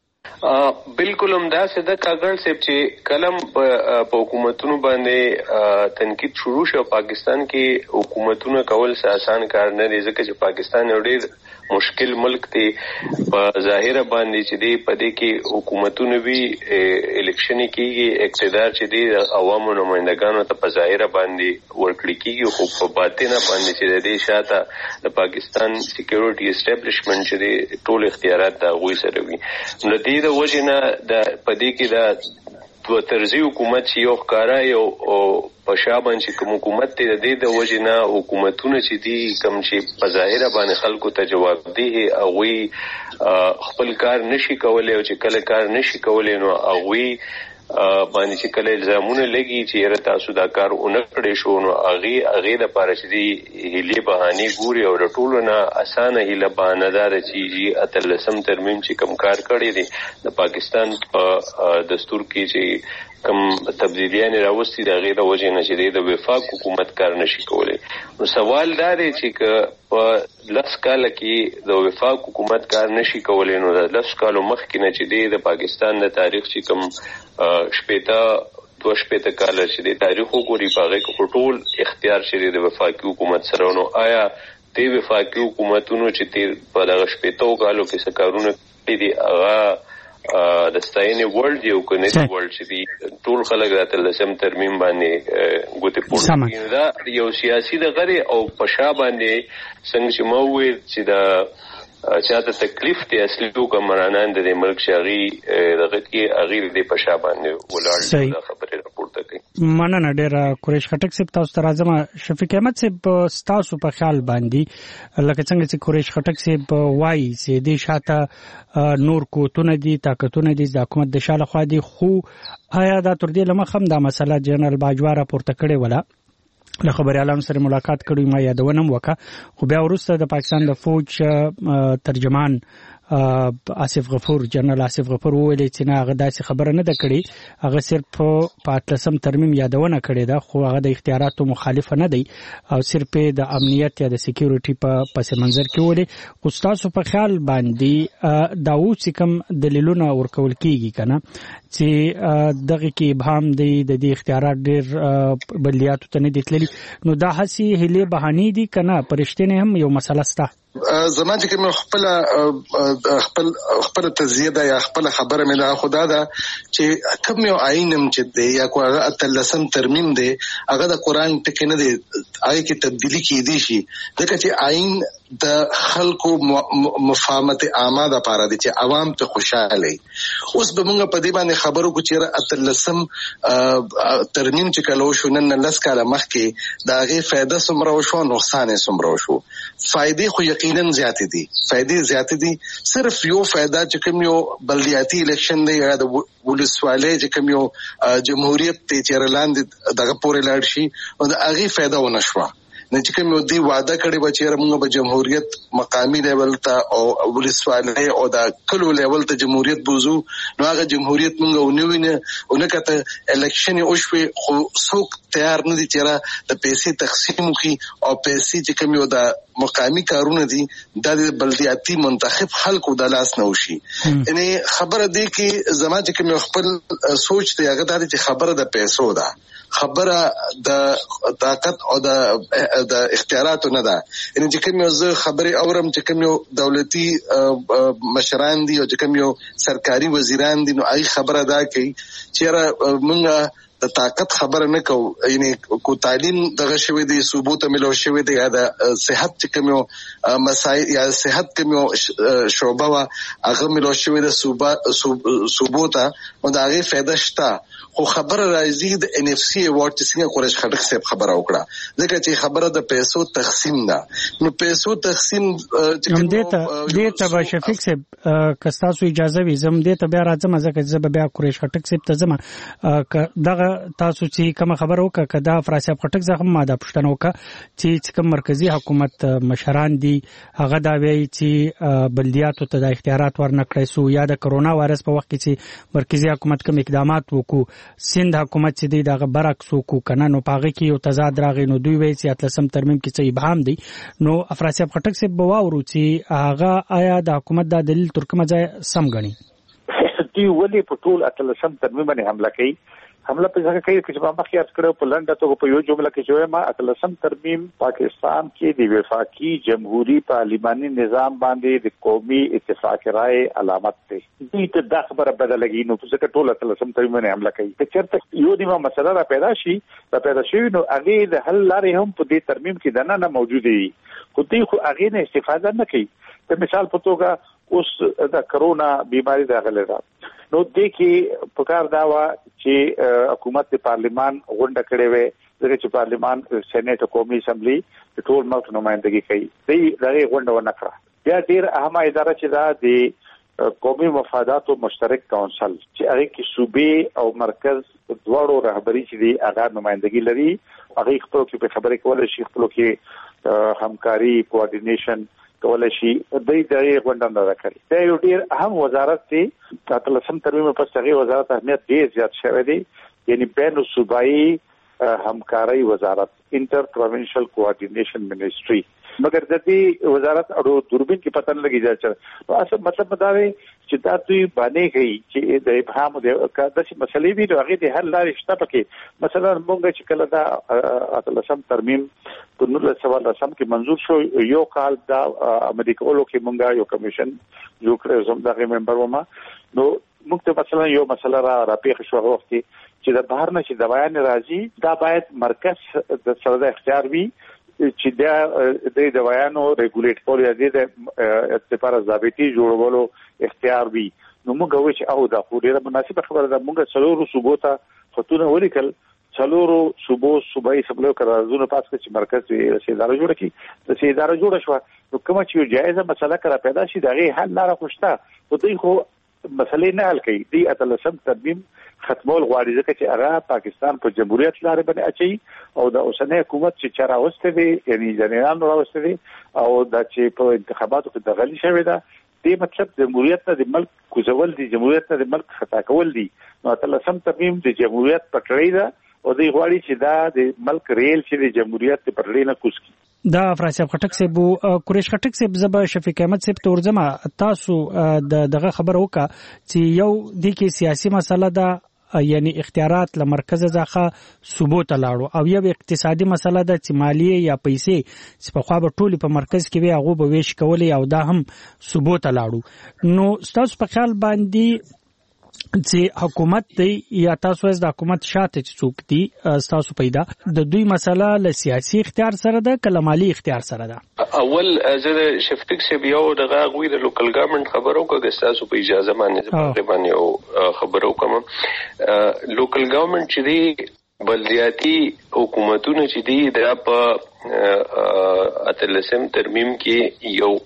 بالکل هم دا څه د کاغړ صاحب چې کلم په حکومتونو باندې تنقید شروع شو. پاکستان کې حکومتونه کول څه آسان کار نه دی ځکه چې پاکستان یو ډېر مشکل ملک دی. په ظاهره باندې چې دی په دې کې حکومتونه وی الیکشن کېږي اقتدار چې دی عوامو نمائندګانو ته په ظاهره باندې ورکړي کېږي خو په باطنه باندې چې د دې شاته د پاکستان سکیورټي اسټابلیشمنت چې دی ټول اختیارات د هغوی سره وي. نو دې د وجه نه د په دې کې د دوه طرزي حکومت چې یو ښکارا یو په شا باندې کوم حکومت دی د دې د وجه نه حکومتونه چې دي کوم چې په ظاهره باندې خلکو ته جوابدهي هغوی خپل کار نشي کولی او چې کله کار نشي کولی نو هغوی باندې چې کله الزامونه لګي چې یاره تاسو دا کار ونه کړی شو نو هغې هغې دپاره چې دي هیلې بهانې ګوري او د ټولو نه اسانه هیله بهانه دا ده چې اتلسم ترمیم چې کوم کار کړی دی د پاکستان په دستور کې چې کوم تبدیلیان راوستي د هغې د وجې نه چې دی د وفاق حکومت کار نشي کولی. نو سوال دا دی چې که په لس کاله کې د وفاق حکومت کار نشي کولی نو د لس کالو مخکې نه چې دی د پاکستان د تاریخ چې کوم شپېته دوه شپېته کاله چې دی تاریخ وګوري په هغې کې خو ټول اختیار چې دی د وفاقي حکومت سره نو آیا دې وفاقي حکومتونو چې تیر په دغه شپېتو کالو کې څه کارونه کړي دي هغه د ستاینې وړ دی او که نه دی وړ چې دی ټول خلک د اتلسم ترمیم باندې ګوتې پورته کوي. دا یو سیاسي دغه دی او په شا باندې څنګه چې ما وویل چې د چاته تکلیف دی اصلي حکمرانان د ملک شاغي دغه کې اغیر دی په شابانه ولاړ د خبرې راپورته کوي. مننه ډېر قریش خټک صاحب، تاسو ته راځم. شفیق احمد صاحب، تاسو په خیال باندې لکه څنګه چې قریش خټک صاحب وایي چې د شاته نور کوتونه دي، طاقتونه دي د حکومت د شاله خوا دي، خو آیا دا تر دې لمخ هم دا مسله جنرال باجوا راپورته کړې ولا له خبريالانو سره ملاقات کړی ما یادونه وکړه، خو بیا وروسته د پاکستان د فوج ترجمان آصف غفور جنرال آصف غفور وویل چې نه هغه داسې خبره نه ده کړې، هغه صرف په اتلسم ترمیم یادونه کړې ده، خو هغه د اختیاراتو مخالف نه دی او صرف د امنیت یا د سکیورټي په پس منظر کې ولې. خو تاسو په خیال باندې دا اوس کوم دلیلونه ورکول کیږي کنه چې دغه کې ابهام دی د دې اختیارات ډېر بلیاتو ته نه دي تللي، نو دا هسي هلي بهاني دي کنه پرشتنه هم یو مسله سته. زما چې کوم خپل خپل خپل تزیه یا خپل خبره مې دا خدا دا چې کوم یو آئینم چې دی یا کو اتلسم ترمیم دی هغه د قران ټکی نه دی، هغه کې تبدیلی کیدی شي ځکه چې آئین د خلکو مفاهمت عامه د پاره دي چې عوام ته خوشاله. اوس به موږ په دې باندې خبرو کو چې اتلسم ترمیم چې کلو شو نن لس کاله مخکې دا غي فائدہ سمره شو نقصان سمره شو. فائدې خو یقینا زیات دي، فائدې زیات دي، صرف یو فائدہ چې کوم یو بلدیاتي الیکشن دی یا د ولسوالۍ چې کوم یو جمهوریت ته چیرلاند دغه پورې لاړ شي او د هغه فائدہ ونه شو. نه چې کوم دی وعده کړی و چې موږ به جمهوریت مقامی لیول ته او ولسوالۍ او د کلو لیول ته جمهوریت بوزو، نو هغه جمهوریت موږ ونوینه اونکته الیکشن او شوي خو څوک تیار نه دي چې د پیسې تقسیم وکړي او پیسې چې کوم یو د مقامی کارونه دي د بلدیاتي منتخب خلکو د لاس نه وشي. یعنی خبره دی کې زما چې کوم خپل سوچ ته هغه د خبره د پیسو ده، خبره د طاقت او د د اختیاراتو نه ده. یعنی چې کوم یو خبره اورم چې کوم یو دولتي مشران دي او چې کوم یو سرکاري وزیران دي، نو هغه خبره ده کوي چې موږ د طاقت خبره نه کوو، یعنی کو تعلیم دغه شوی دی ثبوت ملو شوی دی یا د صحت چې کوم یو مسایل یا صحت کوم یو شعبه وا هغه ملو شوی د ثبوت او د هغه فائدہ شته. خو خبره راځي د ان اف سی ایوارډ چې څنګه قریش خټک صاحب خبره وکړه ځکه چې خبره د پیسو تقسیم ده، نو پیسو تقسیم چې کوم دته دته به شفیق صاحب کستاسو اجازه وي زم دته بیا راځم ځکه چې بیا قریش خټک صاحب ته زم دغه تاسو چې کوم خبره وکړه کدا فراسیاب خټک زغم ماده پښتنه وکړه چې کوم مرکزی حکومت مشران دي هغه دا وایي چې بلدیاتو ته د اختیارات ورنکړي سو یا د کرونا وایرس په وخت کې چې مرکزی حکومت کوم اقدامات وکړو، سند حکومت چې دی دغه برعکس وکړو کنه، نو پاغه کې یو تضاد راغی، نو دوی وایي چې اتلسم ترمیم کې څه ابهام دی. نو افراسیاب خټک صاحب بواورو چې هغه آیا د حکومت د دلیل ترکمه ځای سم غني دوی ولې په ټول اتلسم ترمیم باندې حمله کوي؟ حمله په ځکه کوي چې ما مخکې یاد کړو په لنډه توګه په یو جمله کې چې ما اتلسم ترمیم پاکستان کې د وفاقي جمهوریت پارلیماني نظام باندې د قومي اتفاق رائے علامت دی. دوی ته دا خبره بدلږي، نو ځکه ټول اتلسم ترمیم باندې حمله کوي. چې چېرته یو دیمه مسله را پیدا شي را پیدا شي نو هغه د حل لارې هم په دې ترمیم کې دنه نه موجوده دي، خو دوی خو هغه نه استفاده نه کوي. په مثال په توګه اوس د کرونا بیماری راغله ده، نو دې کې پکار دا و چې حکومت د پارلیمان غونډه کړې وې ځکه چې پارلیمان سېنات قومي اسمبلی د ټول ملک نمائندګي کوي، دې دغه غونډه ونه کړه. بیا ډیر اهمه اداره چې دا د قومي مفاداتو مشترک کونسل چې هغه کې صوبې او مرکز دواړو رهبری چې دی هغه نمائندګي لري، هغه خپل کې خبرې کولای شي، خپل کې همکاري کوارډینیشن کولای شي، دې دغه غونډه نه راکړي. دا یو ډیر اهم وزارت دی، اتلسم ترمیم په څیر وزارت اهمیت ډیر زیات شوی دی، یعنی بین صوبایي همکاري وزارت انټر پروینشل کوارډینیشن منیسټری. مګر د دې وزارت اړو دوربین کې پته نه لګی چې نو اصل مطلب دا دی چې دا دوی باندې کوي چې د ابهام د داسې مسلې وي نو هغه د هر لارې شته پکې. مثلا موږ چې کله دا اتلسم ترمیم په نولس سوه لسم کې منظور شو، یو کال دا عملي کولو کې موږ یو کمیشن جوړ کړو، زم دغه ممبر ومه، نو موږ ته مثلا یو مسله را راپېښ شو هغه وخت چې د بهر نه چې د بیان راځي دا باید مرکز د سره د اختیار وي چې دا د دوايانو ریګولیټ کول یا د لپاره ضابطي جوړولو اختیار وي. نو موږ وایو چې او دا خو ډیره مناسبه خبره ده. موږ څلورو صوبو ته خطونه ولیکل، څلورو صوبو صوبایي سملو قراردادونه پاس کړ چې مرکز یې رسیداره جوړ کړي. د رسیداره جوړ شو نو کوم چې جایزه مسله کرا پیدا شي دغه حل لاره خوشته خو دوی خو مسلې نه حل کوي. دی اتلسم ترمیم ختمول غواړي ځکه چې هغه پاکستان په جمهوریت لارې باندې اچي او د اوسنۍ حکومت چې چا راوسته دي یعنی جنرالانو راوسته دي او د چې په انتخاباتو کې دغلي شوې ده. دې مطلب جمهوریت ته د ملک کوزول دي، جمهوریت ته د ملک خطا کول دي. نو اتلسم ترمیم د جمهوریت پټړی ده او دوی غواړي چې دا د ملک ریل چې د جمهوریت په پټړی نه کوز کی. دا افراسیاب خټک صاحب قریش خټک صاحب زبا شفیق احمد صاحب تورزما تاسو د دغه خبر وکړه چې یو د کې سیاسي مسله ده یعنی اختیارات له مرکز څخه صوبو ته لاړو او یو اقتصادي مسله ده چې مالیه یا پیسې چې په خوا به ټولي په مرکز کې وي هغه به ویش کولې او دا هم صوبو ته لاړو. نو تاسو په خیال باندې چې حکومت دی یا تاسو از د حکومت شاته چې څوک دی تاسو پیدا د دوی مسله له سیاسي اختیار سره ده کله مالی اختیار سره ده؟ اول زه شفیق صاحب یو دغه غوی د لوکل ګورنمنت خبرو کوم تاسو په اجازه باندې باندې او خبرو کوم. لوکل ګورنمنت چې دی بلدیاتی حکومتونه چې دی د په اتلسم ترمیم کې یو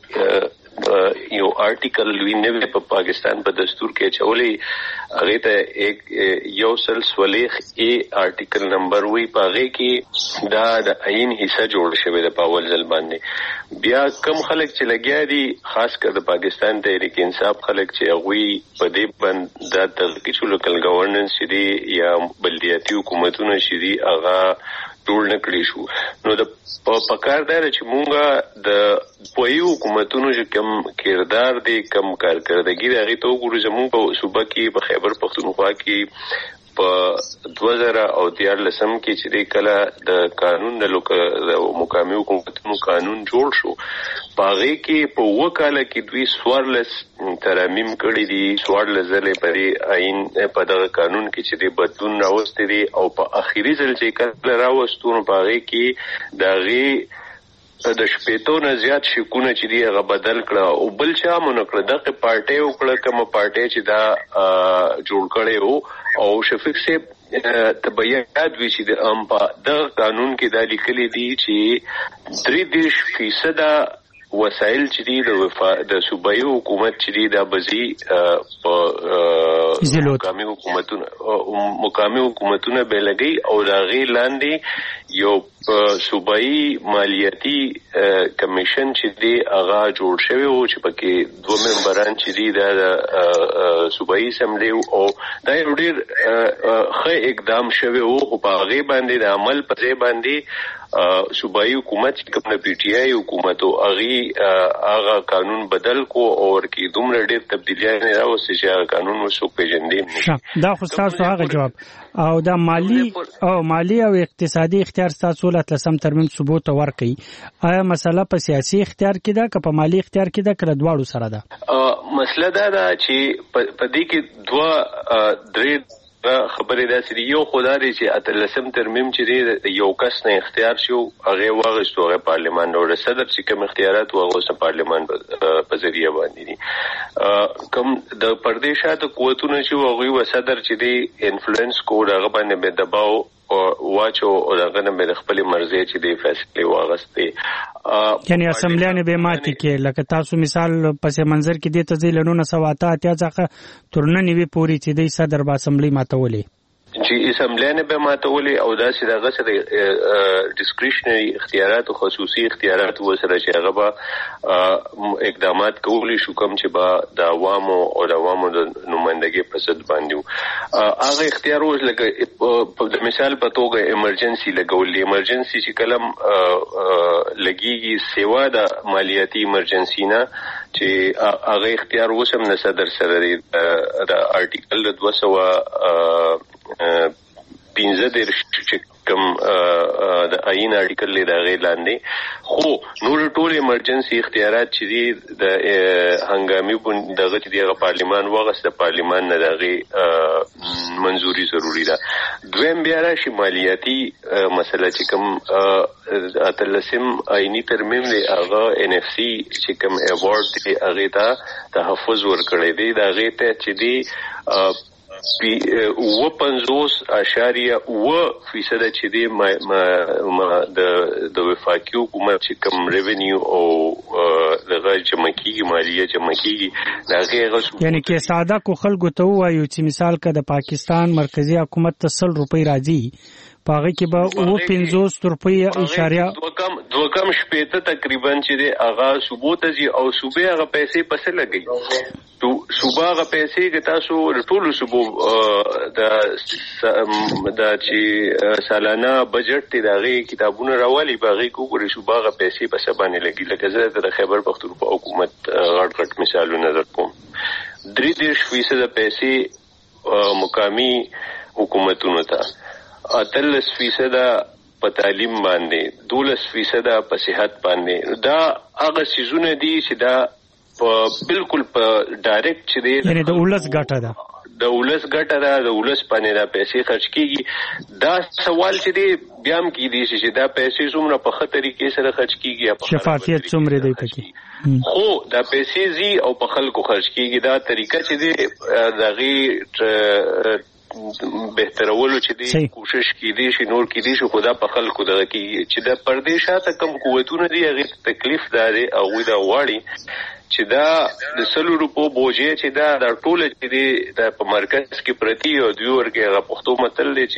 یو آرټیکل ویني په پاکستان په دستور کې چولې هغه ته ایک یو سل سولیخ ای آرټیکل نمبر وی پاغه کې دا د عین حصہ جوړ شوی د پاول ځل باندې. بیا کم خلک چې لګیا دي خاص کر د پاکستان تحریک انصاف خلک چې هغه په دې باندې د تلقیچو لوکل ګورننس دي یا بلدیاتی حکومتونه شدي هغه ټول نکړي شو. نو د په پکاردار چې مونږه د پویو حکومتونو چې کم کردار دي کم کارکردګي دغه ته وګورو. زموږ په صوبه کې په خیبر پختونخوا کې په دوه زره او دیارلسم کې چې کله د قانون د مقامي حکومتونو قانون جوړ شو پاغه کې په وکاله کې دوی سوارلس ترامیم کړی دي، سوارلس ځلې پرې عین په دغه قانون کې چې د بدلون راوستي دي او په اخیری ځل چې کله راوستون پاغه کې دغه د شپېتو نه زیات شکونه چې دی هغه بدل کړه او بل چا مونږ کړه دغه پارټي او کړه کوم پارټي چې دا جوړ کړي وو او شفیق صاحب تبعیات وی چې د ام په دغه قانون کې دا لیکلي دي چې درې دېرش فیصد وسایل چې دی د وفا د صوبایي حکومت چې دی د بزي په مقامي حکومتونو مقامي حکومتونه به لګي او دا غي لاندې یو صوبایي مالیاتي کمیشن چې دی هغه جوړ شوی او چې پکې دوه ممبران چې دی د صوبایي اسمبلی او دا یو ډیر ښه اقدام شوی او په هغه باندې د عمل پرې باندې صوبایي حکومت چې کوم پی ټی آی حکومت او هغه هغه قانون بدل کو او ورکی دومره ډېر تبدیلیاں نه راوستي چې هغه قانون وسو پیژندې. دا خو تاسو هغه جواب او دا مالی او مالی او اقتصادي اختیار تاسو له لسم ترمیم ثبوت ورکړي. آیا مسله په سیاسي اختیار کې ده که په مالی اختیار کې ده کله دواړو سره ده؟ مسله دا ده چې په دې کې دوه درې خبرې داسې دي. یو خدای چې اتلسم ترمیم چې دی یو کس نه اختیار شو هغه واغښتو هغه پارلیمان او صدر چې کوم اختیارات واغوسه پارلیمان په ذریعہ باندې دي. کوم د پردیشاتو قوتونه چې هغه و صدر چې دی انفلوئنس کو هغه باندې به دباو او واچو او هغه نه به خپل مرزي چې دی فیصله واغسته یعنی اسمبلیانه به ماتي کې لکه تاسو مثال پس منظر کې د تزیلونو سواته اتیا ځکه ترنه نیوي پوری چې دی صدر با اسمبلی ماتولې چې اسمبلیانه به ماتولې او دا چې دغه سره ډیسکریشنری اختیارات او خصوصي اختیارات وسره چې هغه به اقدامات کولی شو کوم چې با د عوامو او د عوامو د نمائندګۍ په صد باندې هغه اختیار وز لکه د مثال په توګه ایمرجنسي لګول ایمرجنسي چې کلم لګيږي سیوا د مالیاتي ایمرجنسي نه چې هغه اختیار وسم نه صدر سره د آرټیکل دوه سوه پینځه دېرش چې کوم د آئین آرټیکل له دغه لاندې خو نور ټول ایمرجنسي اختیارات چې دي د هنګامي دغه چې دغه پارلیمان وغوښته پارلیمان نه دغه منځوري ضروری ده. دویم بیا راشي مالیاتي مسله چې کوم اتلسم آئینی ترمیم دی هغه ان اف سی چې کوم ایوارډ دی هغه ته تحفظ ورکړی دی د هغې ته چې دی اوه پنځوس اشاریه اوه فیصده چې دی د وفاقي حکومت چې کوم ریونیو او دغه جمع کېږي مالیه جمع کېږي د هغې یعنې کې ساده کو خلکو ته ووایو چې مثال که د پاکستان مرکزي حکومت ته سل روپۍ راځي په هغه کې به اوه پنځوس روپۍ اشاریه دوه کم شپېته تقریبا چې دی هغه صوبو ته ځي او صوبې هغه پیسې پسې لګوي صوبه هغه پیسې که تاسو د ټولو صوبو د چې سالانه بجټ دی د هغې کتابونه راولي په هغې کې وګورئ صوبه هغه پیسې پسې باندې لګي. لکه زه د خیبر پښتونخوا حکومت غټ غټ مثالونه درکوم درې دېرش فیصده پیسې مقامي حکومتونو ته اتلس فیصده په تعلیم باندې دولس فیصده په صحت باندې دا هغه څیزونه دي چې دا په بالکل په ډایرکټ چې دی یعنې د ولس ګټه ده د ولس ګټه ده د ولس باندې دا پیسې خرج کېږي. دا سوال چې دی بیا هم کېدی شي چې دا پیسې څومره په ښه طریقې سره خرج کېږي شفافیت څومره دی پکې خو دا پیسې ځي او په خلکو خرج کېږي دا طریقه چې دی د هغې بهترولو چې دی کوشش کېدی شي نور کېدی شي خو دا په خلکو دغه کېږي چې د پردې شاته کم قوتونه دي هغې ته تکلیف دا دی هغوی دا غواړي چې دا د سلو روپو بوجې چې دا دا ټوله چې دی دا په مرکز کې پرتي او دوی ورکې هغه پښتو متل دی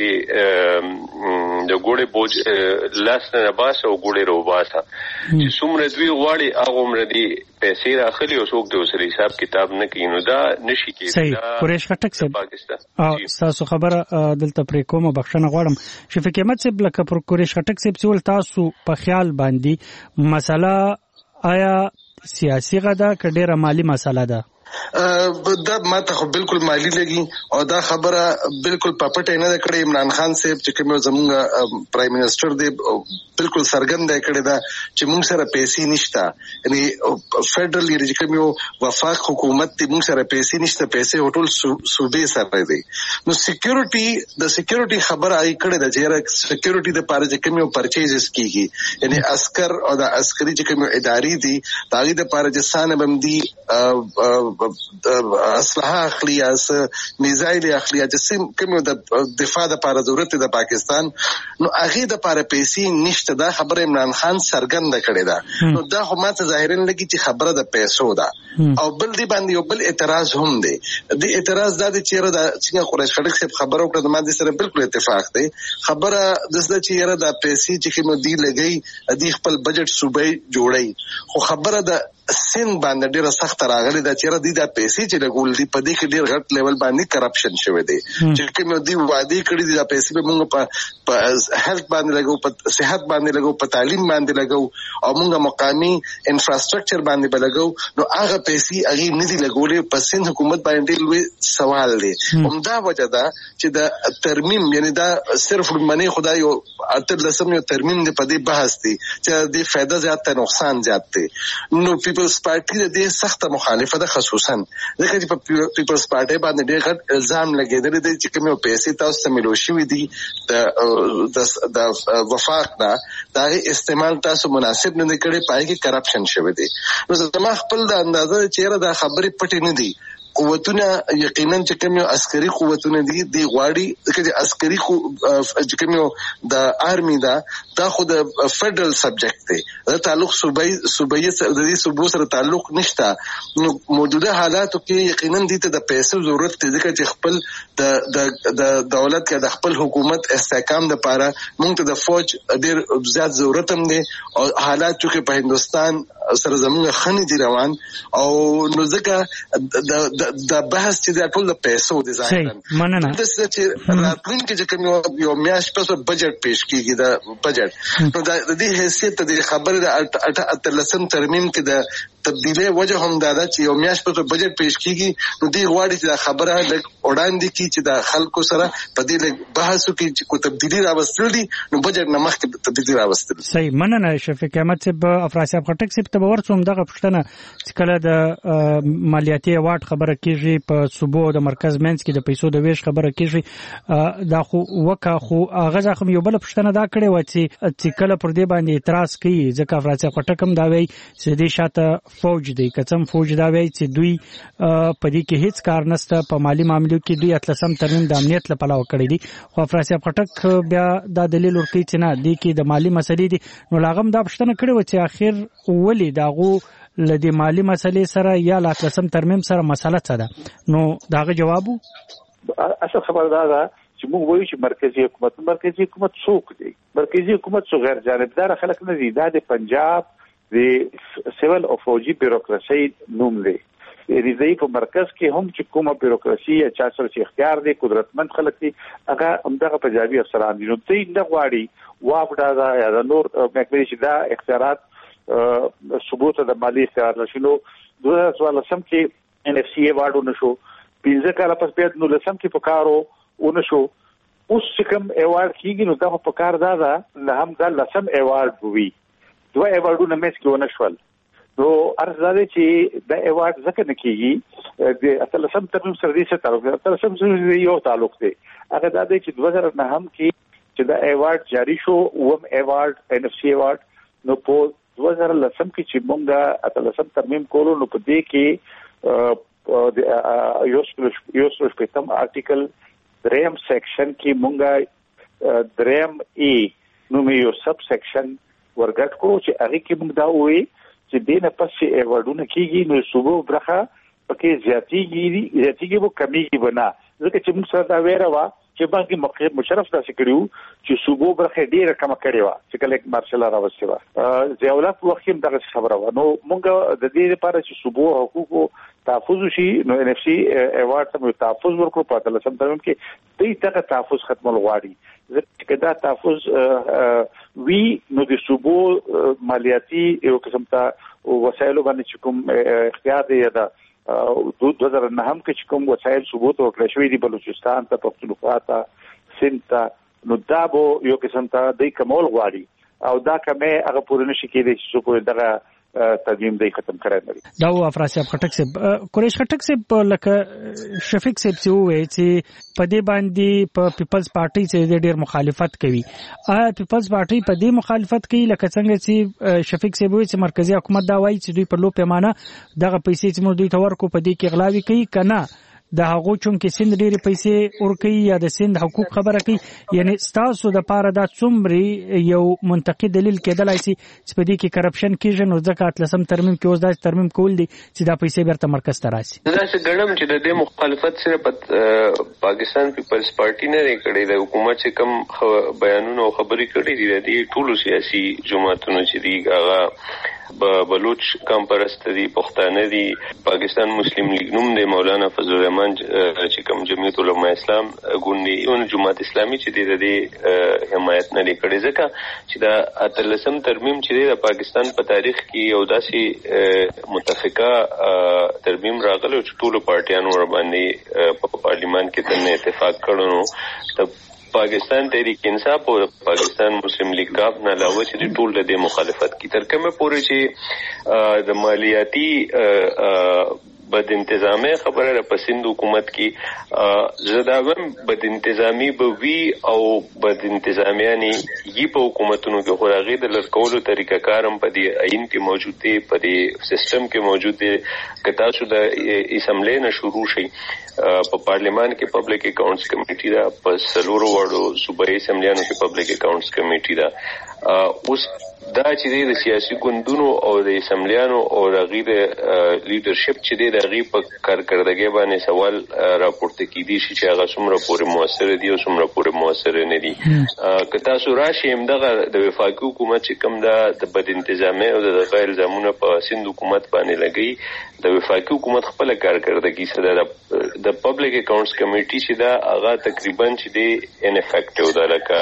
چې د ګوړې بوج لاس نه راباسه او ګوړې راوباسه چې څومره دوی غواړي هغومره دي پیسې راخلي او څوک د ورسره حساب کتاب نه کوي نو دا نشي کېدی. صحیح قریش خټک صاحب ستاسو خبره دلته پرې کومه بخښنه غواړم شفیق احمد صاحب لکه پر قریش خټک صاحب چې ول تاسو په خیال باندې مسله آیا سیاسي غدا که ډیره مالی مسله ده؟ دا ما ته خو بالکل مالی لګي او دا خبره بالکل پپټه نه کړې. عمران خان صاحب چې کوم زموږ پرایم منسٹر دی بالکل سرګند کړی دا چې موږ سره پیسې نشته یعنی فدرال یعنی کوم یو وفاق حکومت دی موږ سره پیسې نشته پیسې ټول صوبې سره دی نو سکیورټي د سکیورټي خبره آی کړی دا چې سکیورټي د پاره چې کوم یو پرچیزز کیږي یعنی عسكر او د عسکري چې کوم ادارې دي داغي د پاره چې سانه بمدي اسلحه اخلي اس میزایل اخلي چې کوم د دفاع لپاره ضرورت د پاکستان نو هغه د لپاره پیسې نشته دا خبره عمران خان سرګند کړی دا نو دا هم ته ظاهرا لګي چې خبره د پیسو ده او بل دی باندې یو بل اعتراض هم دی د اعتراض د چیرې د څنګه قریش خټک صاحب خبرو کړه د ماده سره بالکل اتفاق دی خبره د څه چیرې د پیسې چې کوم دی لګي د خپل بجټ صوبې جوړي خو خبره د سین باندې ډیره سخت راغلي دا چیرې د پیسې چې لګول دي په دې کې ډیر غټ لیول باندې کرپشن شوی دی چې کوم دی وعده کړی دي د پیسې به موږ په هیلث باندې لګو په صحت باندې لګو په تعلیم باندې لګو او موږ مقامی انفراستراکچر باندې بلګو نو هغه پیسې هغه نه دي لګولې په سین حکومت باندې لوی سوال دی همدا وجه ده چې د ترمیم یعنی دا صرف منی خدای او اتل لسم یو ترمیم دی په دې بحث دی چې د فائدہ زیات ته نقصان زیات دی نو پیپلز پارټي د دې سخت مخالفه ده خصوصا ځکه چې په پیپلز پارټي باندې ډېر غټ الزام لګیدل دي چې کوم پیسې تاسو ته ملو شوې دي د د وفاق دا د استعمال تاسو مناسب نه کړي پای کې کرپشن شوی دی نو زما خپل د اندازه چیرې دا خبرې پټې نه دي قوتونه یقینا چې کوم یو عسکري قوتونه دي د غواړي چې عسکري چې کوم یو د آرمي دا دا خو د فدرال سبجیکټ دی دا تعلق صوبې صوبې سره د دې صوبو سره تعلق نشته نو موجوده حالاتو کې یقینا دي ته د پیسو ضرورت دی چې خپل د د دولت کې د خپل حکومت استحکام لپاره موږ ته د فوج ډیر زیات ضرورت هم دی او حالات چې په هندستان سره زموږ خني دي روان او نو ځکه د د بحث چې د ټول د پیسو د ځای مننه د څه چې راتلون کې چې کوم یو میاش په بجټ پیش کیږي د بجټ نو د دې حیثیت د خبرې د اتلسم ترمیم کې د تبدیلی وجه هم دا ده چې یو میاشت په بجټ پیش کیږي نو دی غواړي چې دا خبره لږ وړاندې کی چې د خلکو سره په دې لږ بحث وکړي چې کو تبدیلی راوستل دي نو بجټ نه مخکې تبدیلی راوستل. صحیح مننه شفیق احمد صاحب. افراسیاب خټک صاحب ته ورسوم دغه پښتنه چې کله د مالیاتي واټ خبره کیږي په صوبو د مرکز منځ کې د پیسو د ویش خبره کیږي دا خو وکا خو هغه ځکه یو بل پښتنه دا کړي و چې چې کله پر دې باندې اعتراض کوي ځکه افراسیاب خټک هم دا وایي چې دې شاته فوج دی کڅم فوج دا وایي چې دوی په دې کې هیڅ کار نشته په مالی معاملو کې دوی اتلسم ترمیم د امنیت لپاره وکړي دي. خو افراسیاب خټک بیا دا دلیل ورکوي چې نه دې کې د مالی مسلې دي نو لاغم دا پښتنه کړي و چې اخر ولې داغو لدی مالی مسلې سره یا اتلسم ترمیم سره مسله څه ده نو داغه جواب اصل خبر دا ده چې موږ وایو چې مرکزی حکومت مرکزی حکومت څوک دی؟ مرکزی حکومت څو غیر جانبدار خلک نه دي. دا د پنجاب د سیول او فوجي بیروکراسي نوم دی. ریزي په مرکز کې هم چې کومه بیروکراسي یا چا سره اختیار دی قدرتمند خلک دي هغه همدغه پنجابي افسران دي. نو دوی نه غواړي واپډا دا یا نور مکمل شي دا اختیارات ثبوت د مالی اختیار نشو. دوه هزار څوارلسم کې ان اف سی ایوارډ ونشو پنځه کاله پس بیا نو لسم کې پکارو ونشو. اوس چې کوم ایوارډ کیږي نو دا په کار دا ده نه هم دا لسم ایوارډ وي دوه ایوارډونه مېس کې ونشول. نو ارزاده چې دا ایوارډ ځکه نه کیږي د اتلسم ترمیم سره دې څه تعلق دی؟ اتلسم سره یو تعلق دی هغه دا دی چې دوه هزار نه هم کې چې دا ایوارډ جاری شو وم ایوارډ ان اف سی ایوارډ نو په دوه هزار لسم کې چې موږ اتلسم ترمیم کولو نو په دې کې یو یو شپږم آرټیکل دریم سیکشن کې مونږه دریم ای نو مې یو سب سیکشن ورګټ کو چې هغه کې موږ دا وایي چې دینه پسې ایوارډونه کیږي نو صوبو برخه پکې زیاتیږي زیاتیږي وو کمیږي بنا ځکه چې موږ سره دا ویره وا چې باندې مقرر مشرف داسې کړیو چې صوبو برخه ډیره کم کړې و چې کله مارشل راوستي و ځاوله په وخت کې دغه خبره و. نو موږ د دې لپاره چې صوبو حقوقو تحفظ شي نو ان اف سی ایوارډ ته تحفظ ورکړو په اتلسم ترمیم کې دې ته تحفظ ختمول غواړي ځکه دا تحفظ وی نو د صوبو مالیاتي یو قسم ته وسایلو باندې کوم اختیار دی دا دوه هزار نه هم کې کوم وسایل صوبو ته ورکړل شوی دی بلوچستان ته پښتونخوا ته سند ته نو دا به یو قسم ته د کمول غواړي او دا کمه هغه پوره نشي کېدی چې څوک دغه تدویم دی ختم کړی دی. دا و افراسیاب خټک صاحب. قریش خټک صاحب لکه شفیق صاحب چې وایي چې په دې باندې په پیپلز پارټي چې ډېر مخالفت کوي آیا پیپلز پارټي په دې مخالفت کوي لکه څنګه چې شفیق صاحب وایي چې مرکزی حکومت دا وایي چې دوی په لو پیمانه دغه پیسې چې موږ دوی ته ورکو په دې کې غلاوي کوي کنه د هغه چون کې سند ډېری پیسې ورکوي یا د سند حقوق خبره کوي یعنی ستاسو د پاره دا څومره یو منطقي دلیل کېدلای شي چې په دې کې کرپشن کیږي نو ځکه اتلسم ترمیم کې اوس دا ترمیم کول دي چې دا پیسې بیرته مرکز ته راشي. دا چې ګڼم چې د دې مخالفت سره پاکستان پیپلز پارټي نه لري د حکومت چې کوم بیانونه او خبرې کړې دي د دې ټولو سیاسي جماعتونو چې دي هغه بلوچ کم پرست دي پښتانه دي پاکستان مسلم لیگ نوم دی مولانا فضل الرحمن چې کوم جمعیت علماء اسلام ګوندي یو جماعت اسلامي چې د دې حمایت نه لري ځکه چې دا اتلسم ترمیم چې د پاکستان په تاریخ کې یو داسې متفقه ترمیم راغلی چې ټولو پارټیانو ور باندې په پارلیمان کې تنه اتفاق کړو پاکستان تحریک انصاف او پاکستان مسلم لیگ کا نه علاوه چې ټول د مخالفت کی تر کومه پورې چې د مالیاتی بد انتظامی خبره را پسند حکومت کی زداوم بد انتظامی به وی او بد انتظامیانی یی په حکومتونو کې خوراغي د لړکولو طریقه کارم په دې عین کې موجود دی په دې سیستم کې موجود دی کتا شو د اسمبلی نه شروع شي په پارلیمان کې پبلک اکاونټس کمیټي دا په سلورو وړو صوبایي اسمبلیانو کې پبلک اکاونټس کمیټي دا اوس دا چې د سیاسي ګوندونو او د اسمبلیانو او د غیر لیډرشپ چې د غیر په کارکردګۍ باندې سوال راپورته کیدی شي چې هغه څومره پورې موثر دي او څومره پورې موثر نه دي که تاسو راشي همدغه د وفاقي حکومت چې کوم د بد انتظامی او د غیر الزامونه په سند حکومت باندې لګي د وفاقي حکومت خپل کارکردګي سره د پبلک اکاونټس کمیټي چې دا هغه تقریبا چې دی ان افیکټیو ده لکه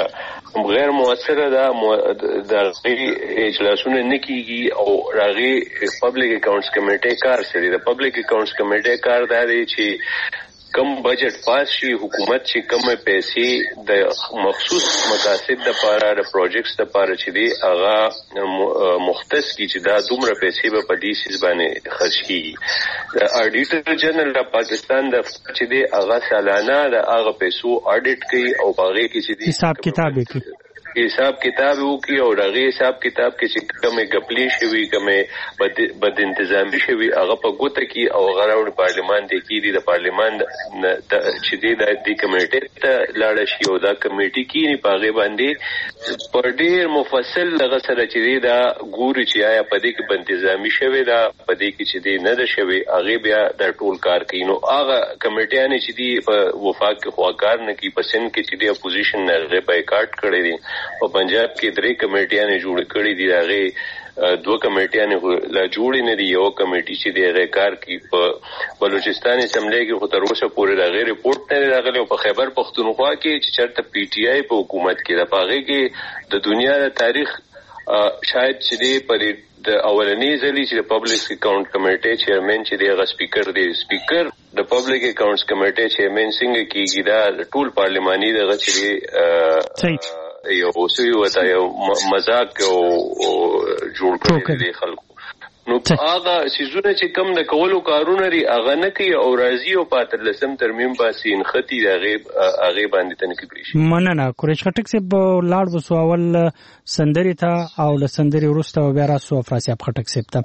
غیر موثره ده د اجلاسونه نه کیږي او راغي پبلک اکاونټس کمیټه کار سره د پبلک اکاونټس کمیټه کار دی چې کم بجټ پاس شي حکومت چې کم پیسې د مخصوص مقاصد لپاره د پروجیکټس لپاره چې دی هغه مختص کی چې دا دومره پیسې به په دې سیس باندې خرج کیږي د اډیټر جنرال د پاکستان د چې دی هغه سالانه د هغه پیسو اډیټ کوي او هغه کې چې دی حساب کتاب کوي حساب کتاب وو کی او دغه حساب کتاب کې چې کومه غپلی شوی کومه بد انتظامی شوی هغه په ګوته کې او غراوړ پارلیمان دی کې د پارلیمان چې دی د دې کمیټې ته لاړ شي او دا کمیټې کې نه پاغه باندې پر ډیر مفصل دغه سره چې دی دا ګوري چې آیا په دې کې بد انتظامی شوی دا په دې کې چې دی نه ده شوی هغه بیا د ټول کار کوي نو هغه کمیټیانه چې دی په وفاق کې خواکار نه کی پسند کې چې دی اپوزیشن نه غي بایکاټ کړی دی په پنجاب کې درې کمیټیانه جوړ کړې دي هغه دوه کمیټیانه لا جوړې نه دي یو کمیټي چې دی هغه کار کوي په بلوچستان اسمبلی کې خو تر اوسه پورې دا غیر ریپورت نه راغلی په خیبر پختونخوا کې چې چرته پی ټی آی په حکومت کې دا پاغه کې د دنیا د تاریخ شاید چې دی پر د اولنې ځلې چې د پبلک اکاونټ کمیټې چیرمن چې دی هغه سپیکر دی سپیکر د پبلک اکاونټس کمیټې چیرمن څنګه کیږي دا ټول پارلماني دغه چې دی یو اوسوي وتا یو مزاق او جوړ کړی دی خلکو نو هغه سيزونه چې کم د کولو کارونه لري هغه نه کوي او راضي او پاتل لسم ترمیم باسین خطي د غیب هغه باندې تنقید کړی مننه قریش خټک سے لاړ وسو اول سندري ته او ل سندري ورسته بیا را سو افراسیاب خټک سپته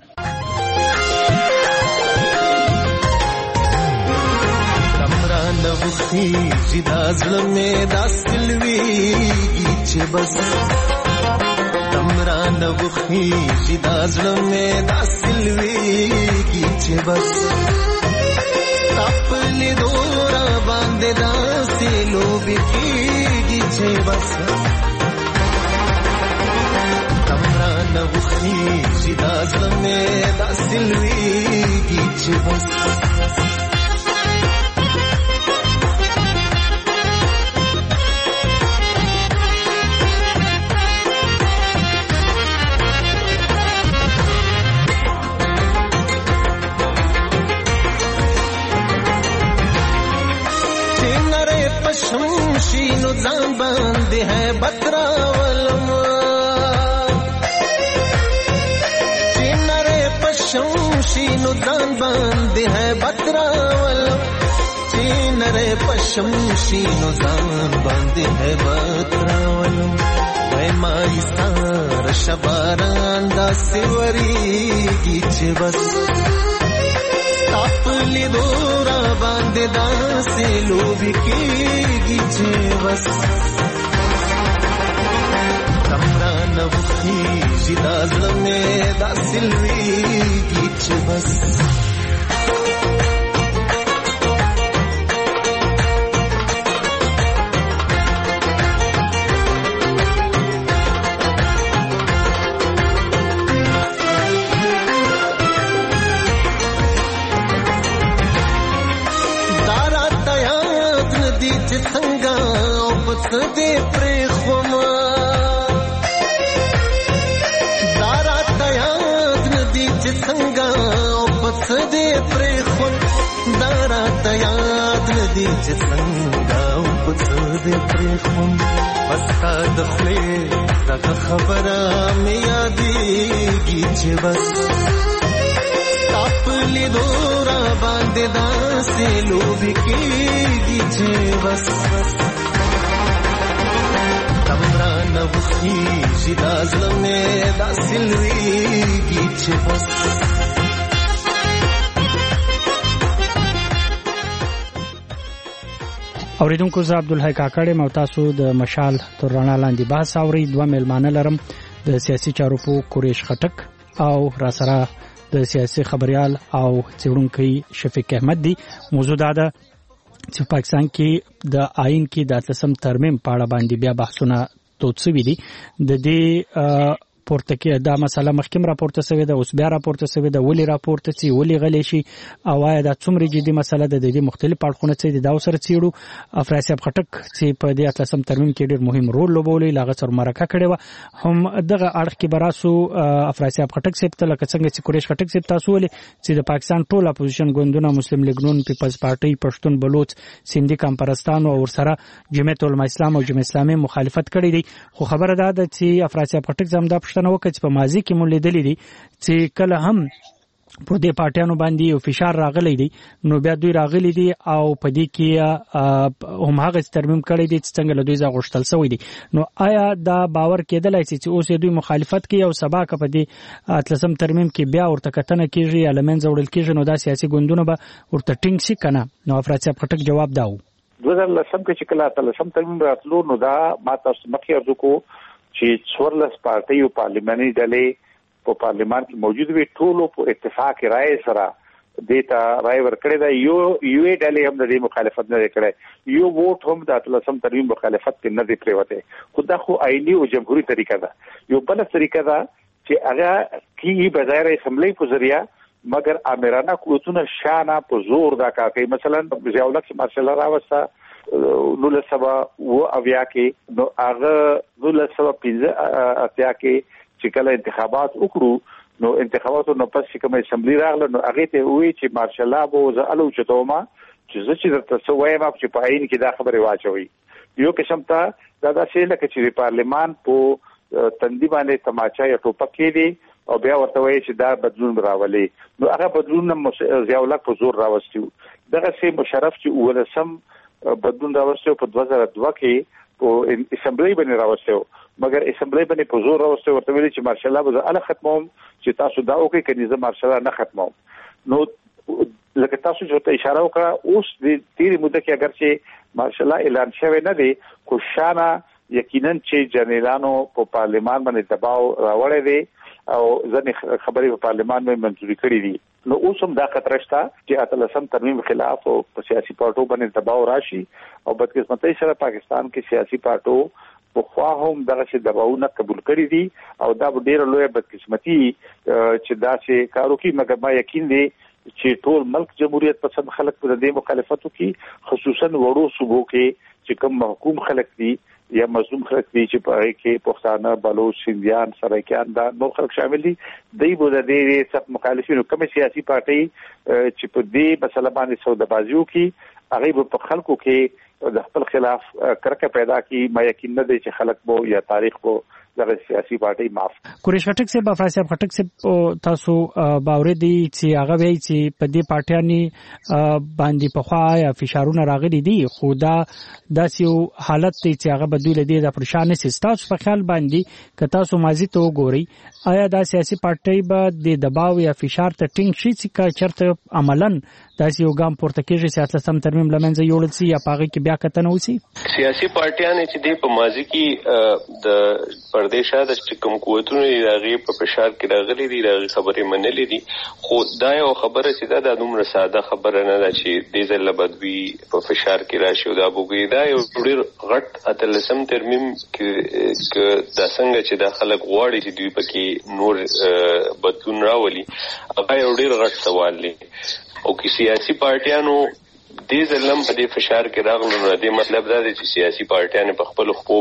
نوخي جدا ظلمه دا سلوي چې بس تمرا نوخي جدا ظلمه دا سلوي چې بس خپل دورا باندې دا سلو بکیږي چې بس تمرا نوخي جدا ظلمه دا سلوي چې بس شمشینو ځان باندې ہے بتراولم چینره پشمشینو ځان باندې ہے بتراولم چینره پشمشینو ځان باندې ہے بتراولم وای مای سار شباران دا سیوری چې بس خپل دورا باندې دا سلو بکیږي چې بس تمرا نوخي جدا ظلمه دا سلوي چې بس دې پرې خوما دارا تیاد ندی چې څنګه او پس دې پرې خون دارا تیاد ندی چې څنګه او پس دې پرې خون بس تا د خپل تا خبره مې یادېږي چې بس خپل دورا باندې دا سلو بکیږي چې بس تمرا نوخي جدا ظلمه دا سلوي چې بس اوریدونکو زه عبدالحی کاکړ مو تاسو د مشال تر رڼا لاندې بحث اوري دوه ملمانه لرم د سیاسي چارو په قریش خټک او را سره د سیاسي خبريال او څېړونکو شفیق احمد دی موضوع دا ده چې پاکستان کې د آئین کې د اتلسم ترمیم په اړه باندې بیا بحثونه توڅوي دي د دې پورته کې دا مسله مخکې راپورته شوې ده اوس بیا راپورته شوې ده ولې راپورته شي ولې غلې شي او آیا دا څومره جدي مسله ده د دې مختلف اړخونه چې دا سره چیړو افراسیاب خټک چې په دې اتلسم ترمیم کې ډېر مهم رول لوبولی لاغه سره مرکه کړې و هم دغه اړخ کې براسو افراسیاب خټک صاحب ته لکه څنګه چې قریش خټک صاحب تاسو ولې چې د پاکستان ټول اپوزیشن ګوندونه مسلم لیگ نون پیپلز پارټي پښتون بلوچ سیندي کمپرستان او ورسره جمعیت علماء اسلام او جمعیت اسلامي مخالفت کړی دی خو خبره ده چې افراسیاب خټک زم دا پښتنه وکړي چې په ماضي کې مونږ لیدلې دي چې کله هم په دې پارټیانو باندې یو فشار راغلی دی نو بیا دوی راغلي دي او په دې کې هم هغه ترمیم کړی دي چې څنګه له دوی ځای غوښتل شوی دی نو آیا دا باور کېدلای شي چې اوس دوی مخالفت کوي او سبا که په دې اتلسم ترمیم کې بیا ورته کتنه کیږي یا لمنځه وړل کیږي نو دا سیاسي ګوندونه به ورته ټینګ شي کنه نو افراسیاب خټک جواب داو دوه هزار لسم کې چې کله اتلسم ترمیم راتلو نو دا ما تاسو مخکې ارزو کو چې څوارلس پارټیو پارلیماني ډلې په پارلیمان کې موجود وي ټولو په اتفاق رائے سره دیتا رائے ورکړی دا یو یو ډلې هم د دې مخالفت نه کړي یو ووټ هم د اتلسم ترمیم مخالفت کې نه دی پریوته خو دا خو آئینی او جمهوریت طریقه ده یو بل طریقه ده چې هغه کی بظاهر اسمبلی په ذریعہ مگر امرانه قوتونه شانه په زور دا کوي مثلا ضیاء الحق مارشال راوسته نو له سبا و اویا کې نو هغه نو له سبا پنځه اتیا کې چې کله انتخابات وکړو نو انتخاباتو نو پس کوم اسمبلی راغله نو هغه ته وی چې مارشال الله بو زالو چتوما چې زه چې تاسو وایم چې په عین کې دا خبره واچوي یو قسم ته دا داسې لکه چې پارلیمان په تندی باندې تماچا یا ټوپک کې دی او بیا ورته وایي چې دا بدلون راولي نو هغه بدلون ضیاء الحق په زور راوستیو دغه سه مشرف چې ولسم بدلون راوستیو په دوه هزار دوه کې په اسمبلی باندې راوستیو مګر اسمبلی باندې په زور راوستیو ورته ویلي چې مارشال الله به ال ختموم چې تاسو دا وکړئ کني زه مارشال الله نه ختموم نو لکه تاسو چې ته اشاره وکړه اوس د تیری مده کې اگر چې مارشال الله اعلان شوی نه دی خو شانه یقینا چې جنرالانو په پارلیمان باندې دباو راوړی دی او ځنې خبرې په پارلیمان باندې منځوري کړې دي نو اوس هم دا خطر شته چې اتلسم ترمیم خلاف او په سیاسي پارټو باندې دباو راشي او بدقسمتۍ سره پاکستان کې سیاسي پارټو په خوا هم دغه څه دباونه قبول کړی دي او دا ډېر لوی بدقسمتي چې دا چې کارو کې مګر ما یقین دی چې ټول ملک جمهوریت پسند خلک پر دې مخالفتو کې خصوصا وړو صوبو کې چې کوم محکوم خلک دي یا مظلوم خلک دي چې په کې پښتانه بلوچ سندیان سرایکیان دا نور خلک شامل دي دوی به د دې سخت مخالفینو کوم سیاسي پارټي چې په دې مسله باندې سودابازیو کې هغه په خلکو کې د خپل خلاف کرکه پیدا کی ما یقین نه دی چې خلک بو یا تاریخ بو دغه سیاسي پارټي معاف قریش خټک صاحب افراسیاب خټک صاحب تاسو باورې دي چې هغه وی چې په دې پارټیانی باندې په خوا یا فشارونه راغلي دي خو دا داسې حالت دی چې هغه بدوی لدی د پرشان سیستاس په خیال باندې که تاسو ماضی ته وګورئ آیا دا سیاسي پارټي به د دباو یا فشار ته ټینګ شي چې چرته عملاً داسې یو ګام پورته کېږي چې اتلسم ترمیم لمنځه یوړل شي یا پاغه کې بیا کتنه وسی سیاسي پارټیان چې د په ماضي کې د پردیشه د کوم قوتونو راغلي په فشار کې راغلي دي راغلي خبرې منلې دي خو دا یو خبره چې دا د دومره ساده خبره نه ده چې د ځل بدوي په فشار کې راشي او دا بوګي دا یو ډېر غټ اتلسم ترمیم کې د څنګه چې د خلک غواړي چې دوی پکې نور بدلون راولي هغه یو ډېر غټ سوال دی او کې سیاسي پارټیانو دې ځلم په دې فشار کې راغلو نو دې مطلب دا دی چې سیاسي پارټیان په خپل خپل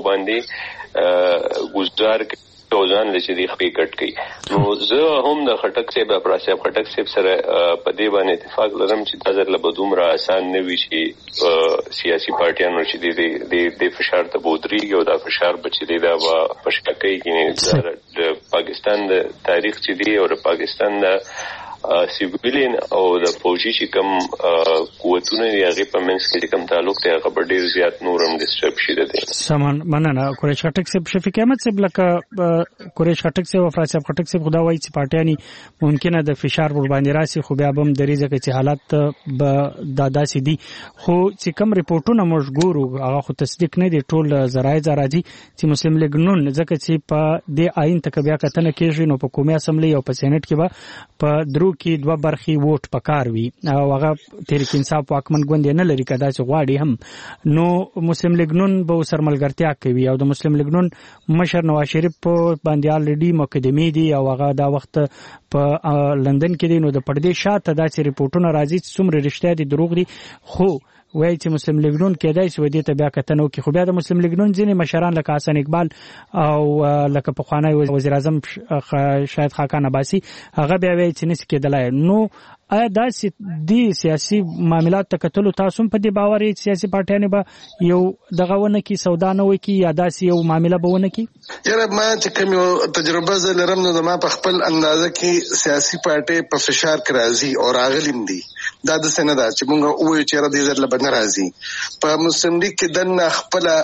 باندې گزار او ځان لچې دی خپې کټ کوي نو زه هم د خټک صاحب افراسیاب خټک صاحب سره په دې باندې اتفاق لرم چې دا ځل به دومره آسان نه وي چې سیاسي پارټیانو چې د د فشار ته بودريږي او دا فشار بچي دی دا پښکې کې د پاکستان د تاریخ چې دی او د پاکستان د سیویلین او د فوجي چې کوم قوتونه دی هغه په منځ کې کوم تعلق دی هغه په ډیر زیات نورم ډیسټرب شي دی سامان مننه قریش خټک صاحب شفیق احمد صاحب لکه قریش خټک صاحب افراسیاب خټک صاحب خدا وایي چې پارټیانی ممکنه د فشار ور باندې راسي خو بیا هم دریزه کې چې حالات به دادا سي دي خو چې کوم ریپورتونه موږ ګورو هغه خو تصدیق نه دي ټول زراعي زراعي چې مسلم لیگ نون ځکه چې په د آئین تک بیا کتنه کېږي نو په قومي اسمبلی او په سېنات کې به په درو کې دوه برخي ووټ پکار وي او هغه تحریک انصاف واکمن ګوند نه لري کدا چې غواړي هم نو مسلم لیگ نون به سرملګرتیا کوي او د مسلم لیگ نون مشر نواز شریف باندې الریډي مقدمې دي او هغه دا وخت په لندن کې دی نو د پردې شاته دا چې ریپورتونه راځي چې څومره رښتیا دي دروغ دي خو وایي چې مسلم لیگ نون کېدای شي ودې ته بیا کتنو کې خو بیا د مسلم لیگ نون ځینې مشران لکه حسن اقبال او لکه پخوانی وزیر اعظم شاهد خاقان عباسي هغه بیا وایي چې نس کېدلای نو آیا دا دي سیاسي معاملات ته کتلو تاسو په دې باور یې سیاسي پارټیانې به یو دغه ونه کې سودا نه وي کې یا داسې یو معامله به ونه کې یاره ما چې کوم یو تجربه زه لرم نو ما په خپل اندازه کې سیاسي پارټي په فشار کې راځي او راغلم دي دا د سند چې موږ وایو چې را دي زر لبن راځي په مسلم لیگ کې د خپل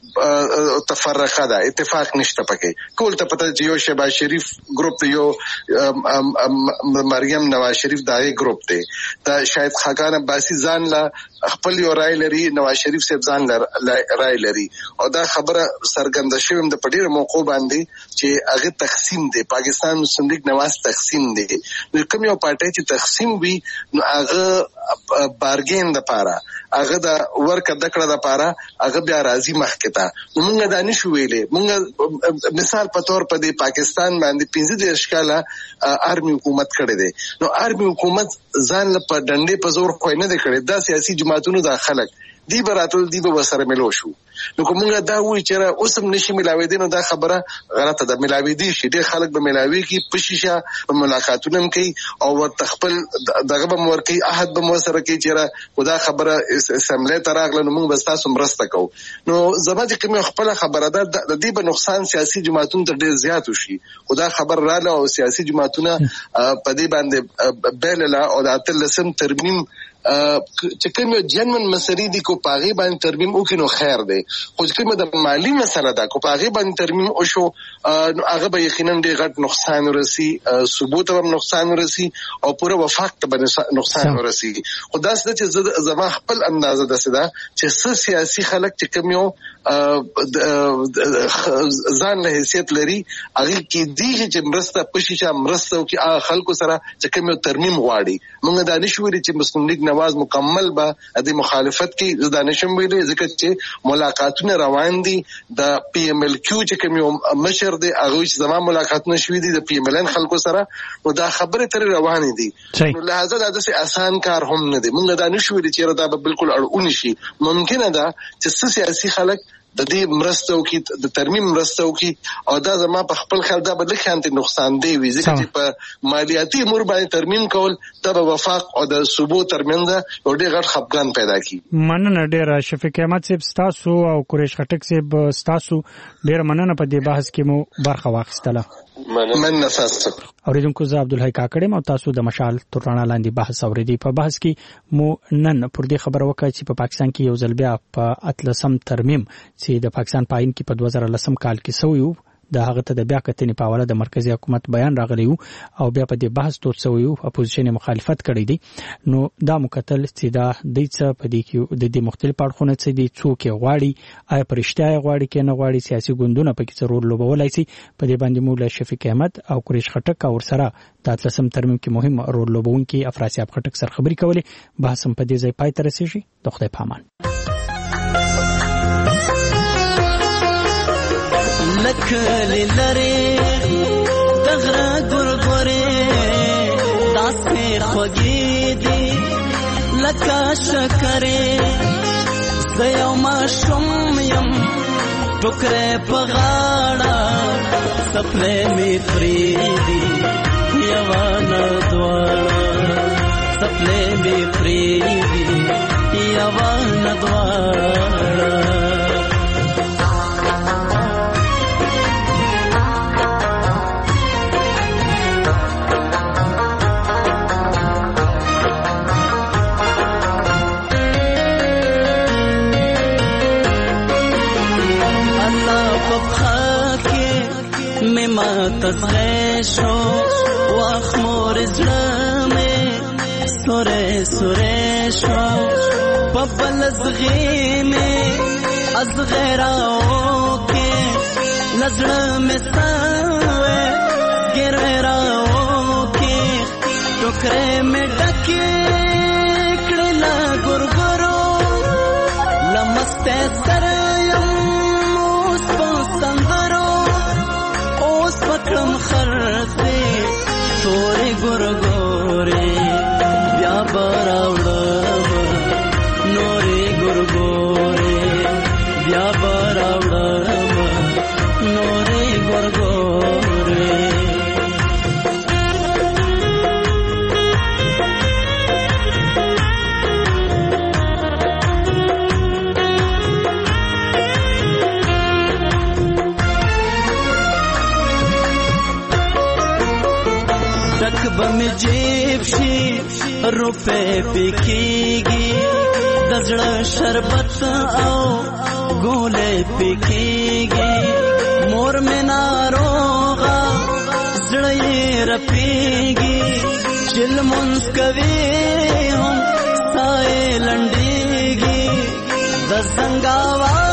تفرقه ده اتفاق نشته پکې ټول ته پته چې یو شهباز شریف ګروپ ته یو مریم نواز شریف دای ګروپ ته دا شاید خاقان عباسی ځان لا خپل یو رائے لري نواز شریف صاحب ځان رائے لري او دا خبره سرګند شوم د پډیر موقع باندې چې هغه تقسیم دی پاکستان مسلم لیگ نواز تقسیم دی نو کوم یو پارټي چې تقسیم وي نو هغه بارګین د پاره هغه د ورکه دکړه د پاره هغه بیا راځي مخکته موږ دا نشو ویلې موږ مثال په تور په دې پاکستان باندې پنځه دیرش کاله آرمي حکومت کړی دی نو آرمي حکومت ځان په ډنډې په زور خو نه دی کړی دا سیاسي جماعتونو دا خلک دی براتل دی به وسره ملو شو نو کومه دا وی چې اوسم نشي ملاوي دي نو دا خبره غلطه ده ملاوي دي شي ډېر خلک به ملاوي کی پشیشه ملاقاتونه کوي او ورته خپل دغه به مور کوي احد به مو سره کوي چې خدا خبره اسمبلی ته راغله نو موږ به تاسو مرسته کوو نو زما چې کوم خپل خبره ده د دې به نقصان سیاسي جماعتونو ته ډېر زیات وشي خدا خبر رااله او سیاسي جماعتونه په دې باندې بیلله او د اتل سم ترمیم چې کوم جنمن مسری دي کو پاغي باندې ترمیم وکړو خیر دی خو چې کوم د مالی مسله ده کو پاغي باندې ترمیم او شو نو هغه به یقینا ډېر غټ نقصان ورسي ثبوت هم نقصان ورسي او پوره وفاق ته به نقصان ورسي خو دا څه چې زما خپل اندازه ده چې څه سیاسي خلک چې کوم یو ځان له حیثیت لري هغه کې دی چې مرسته پشیشه مرسته او کې خلکو سره چې کوم یو ترمیم غواړي موږ دا نشو ویلي چې مسلم لیگ نواز مکمل به د مخالفت کې زدا نشم ویلي ځکه چې ملاقاتونه روان دي د پی ایم ال کیو چې کوم یو مشر دی هغه چې زما ملاقاتونه شوي دي د پی ایم ال ان خلکو سره او دا خبره تر روان دي نو لہذا دا د آسان کار هم نه دی موږ دا نشو ویلي چې دا به بالکل اړون شي ممکنه ده چې سیاسي خلک د دې مرستو کې د ترمیم مرستو کې او دا زما په خپل خیال دا به لکه انت نقصان دی وي ځکه چې په مالیاتي امور باندې ترمیم کول د وفاق او د ثبوت ترمنځ یو ډېر غټ خپګان پیدا کی مننه ډېر شفیق احمد صاحب تاسو او قریش خټک صاحب تاسو ډېر مننه په دې بحث کې مو برخه واخیستله مننه تاسو اوریدونکو زه عبدالحی کاکړم او تاسو د مشال تر رڼا لاندې بحث اوریدي په بحث کې مو نن پر دې خبره وکړه چې په پاکستان کې یو ځل بیا په اتلسم ترمیم چې د پاکستان په آئین کې په دوه زره لسم کال کې سوی و د هغه ته د بیا کتنې په حواله د مرکزی حکومت بیان راغلی وو او بیا په دې بحث توت سوی وو اپوزیشن مخالفت کړی دی نو دا مکتل چې دا د څه په دې کې د دې مختلف اړخونه چې دي څوک غواړي آیا پرشتیا غواړي کې نه غواړي سیاسي ګوندونه په کې ضرور لوبولای شي په دې باندې مولا شفیق احمد او قریش خټک او سره د اتلسم ترمیم کې مهم رول لوبونکي افراسیاب خټک سره خبري کولې بحث په دې ځای پای ته رسیږي د خدای پامان لکلی لري دغره ګورګورې داسې خوږې دي لکه شکرې زه یو ماشوم یم ټوکرې په غاړه څپلۍ مې پرېږدي یوه نه دواړه څپلۍ مې پرېږدي یوه نه دواړه تزغه شو واخ مور زړه مې سورې سورې شو په بل زغې مې از غیراو کې نظر مې ساوې ګرراو کې ټوکرې ټوکرې مې ډکې کړې له ګورګورو لمسته سره یم اوس په سندرو اوس پکړم خرڅې تورې ګورګورې بیا به راوړم نورې ګورګورې بیا به راوړم نورې ګورګورې بمی جیب شي روپے پکېږي د زړه شربت او ګولې پکېږي مور مې ناروغه زړه یې رپېږي چې لمونځ کوي هم ساه یې لنډېږي د زنګاوا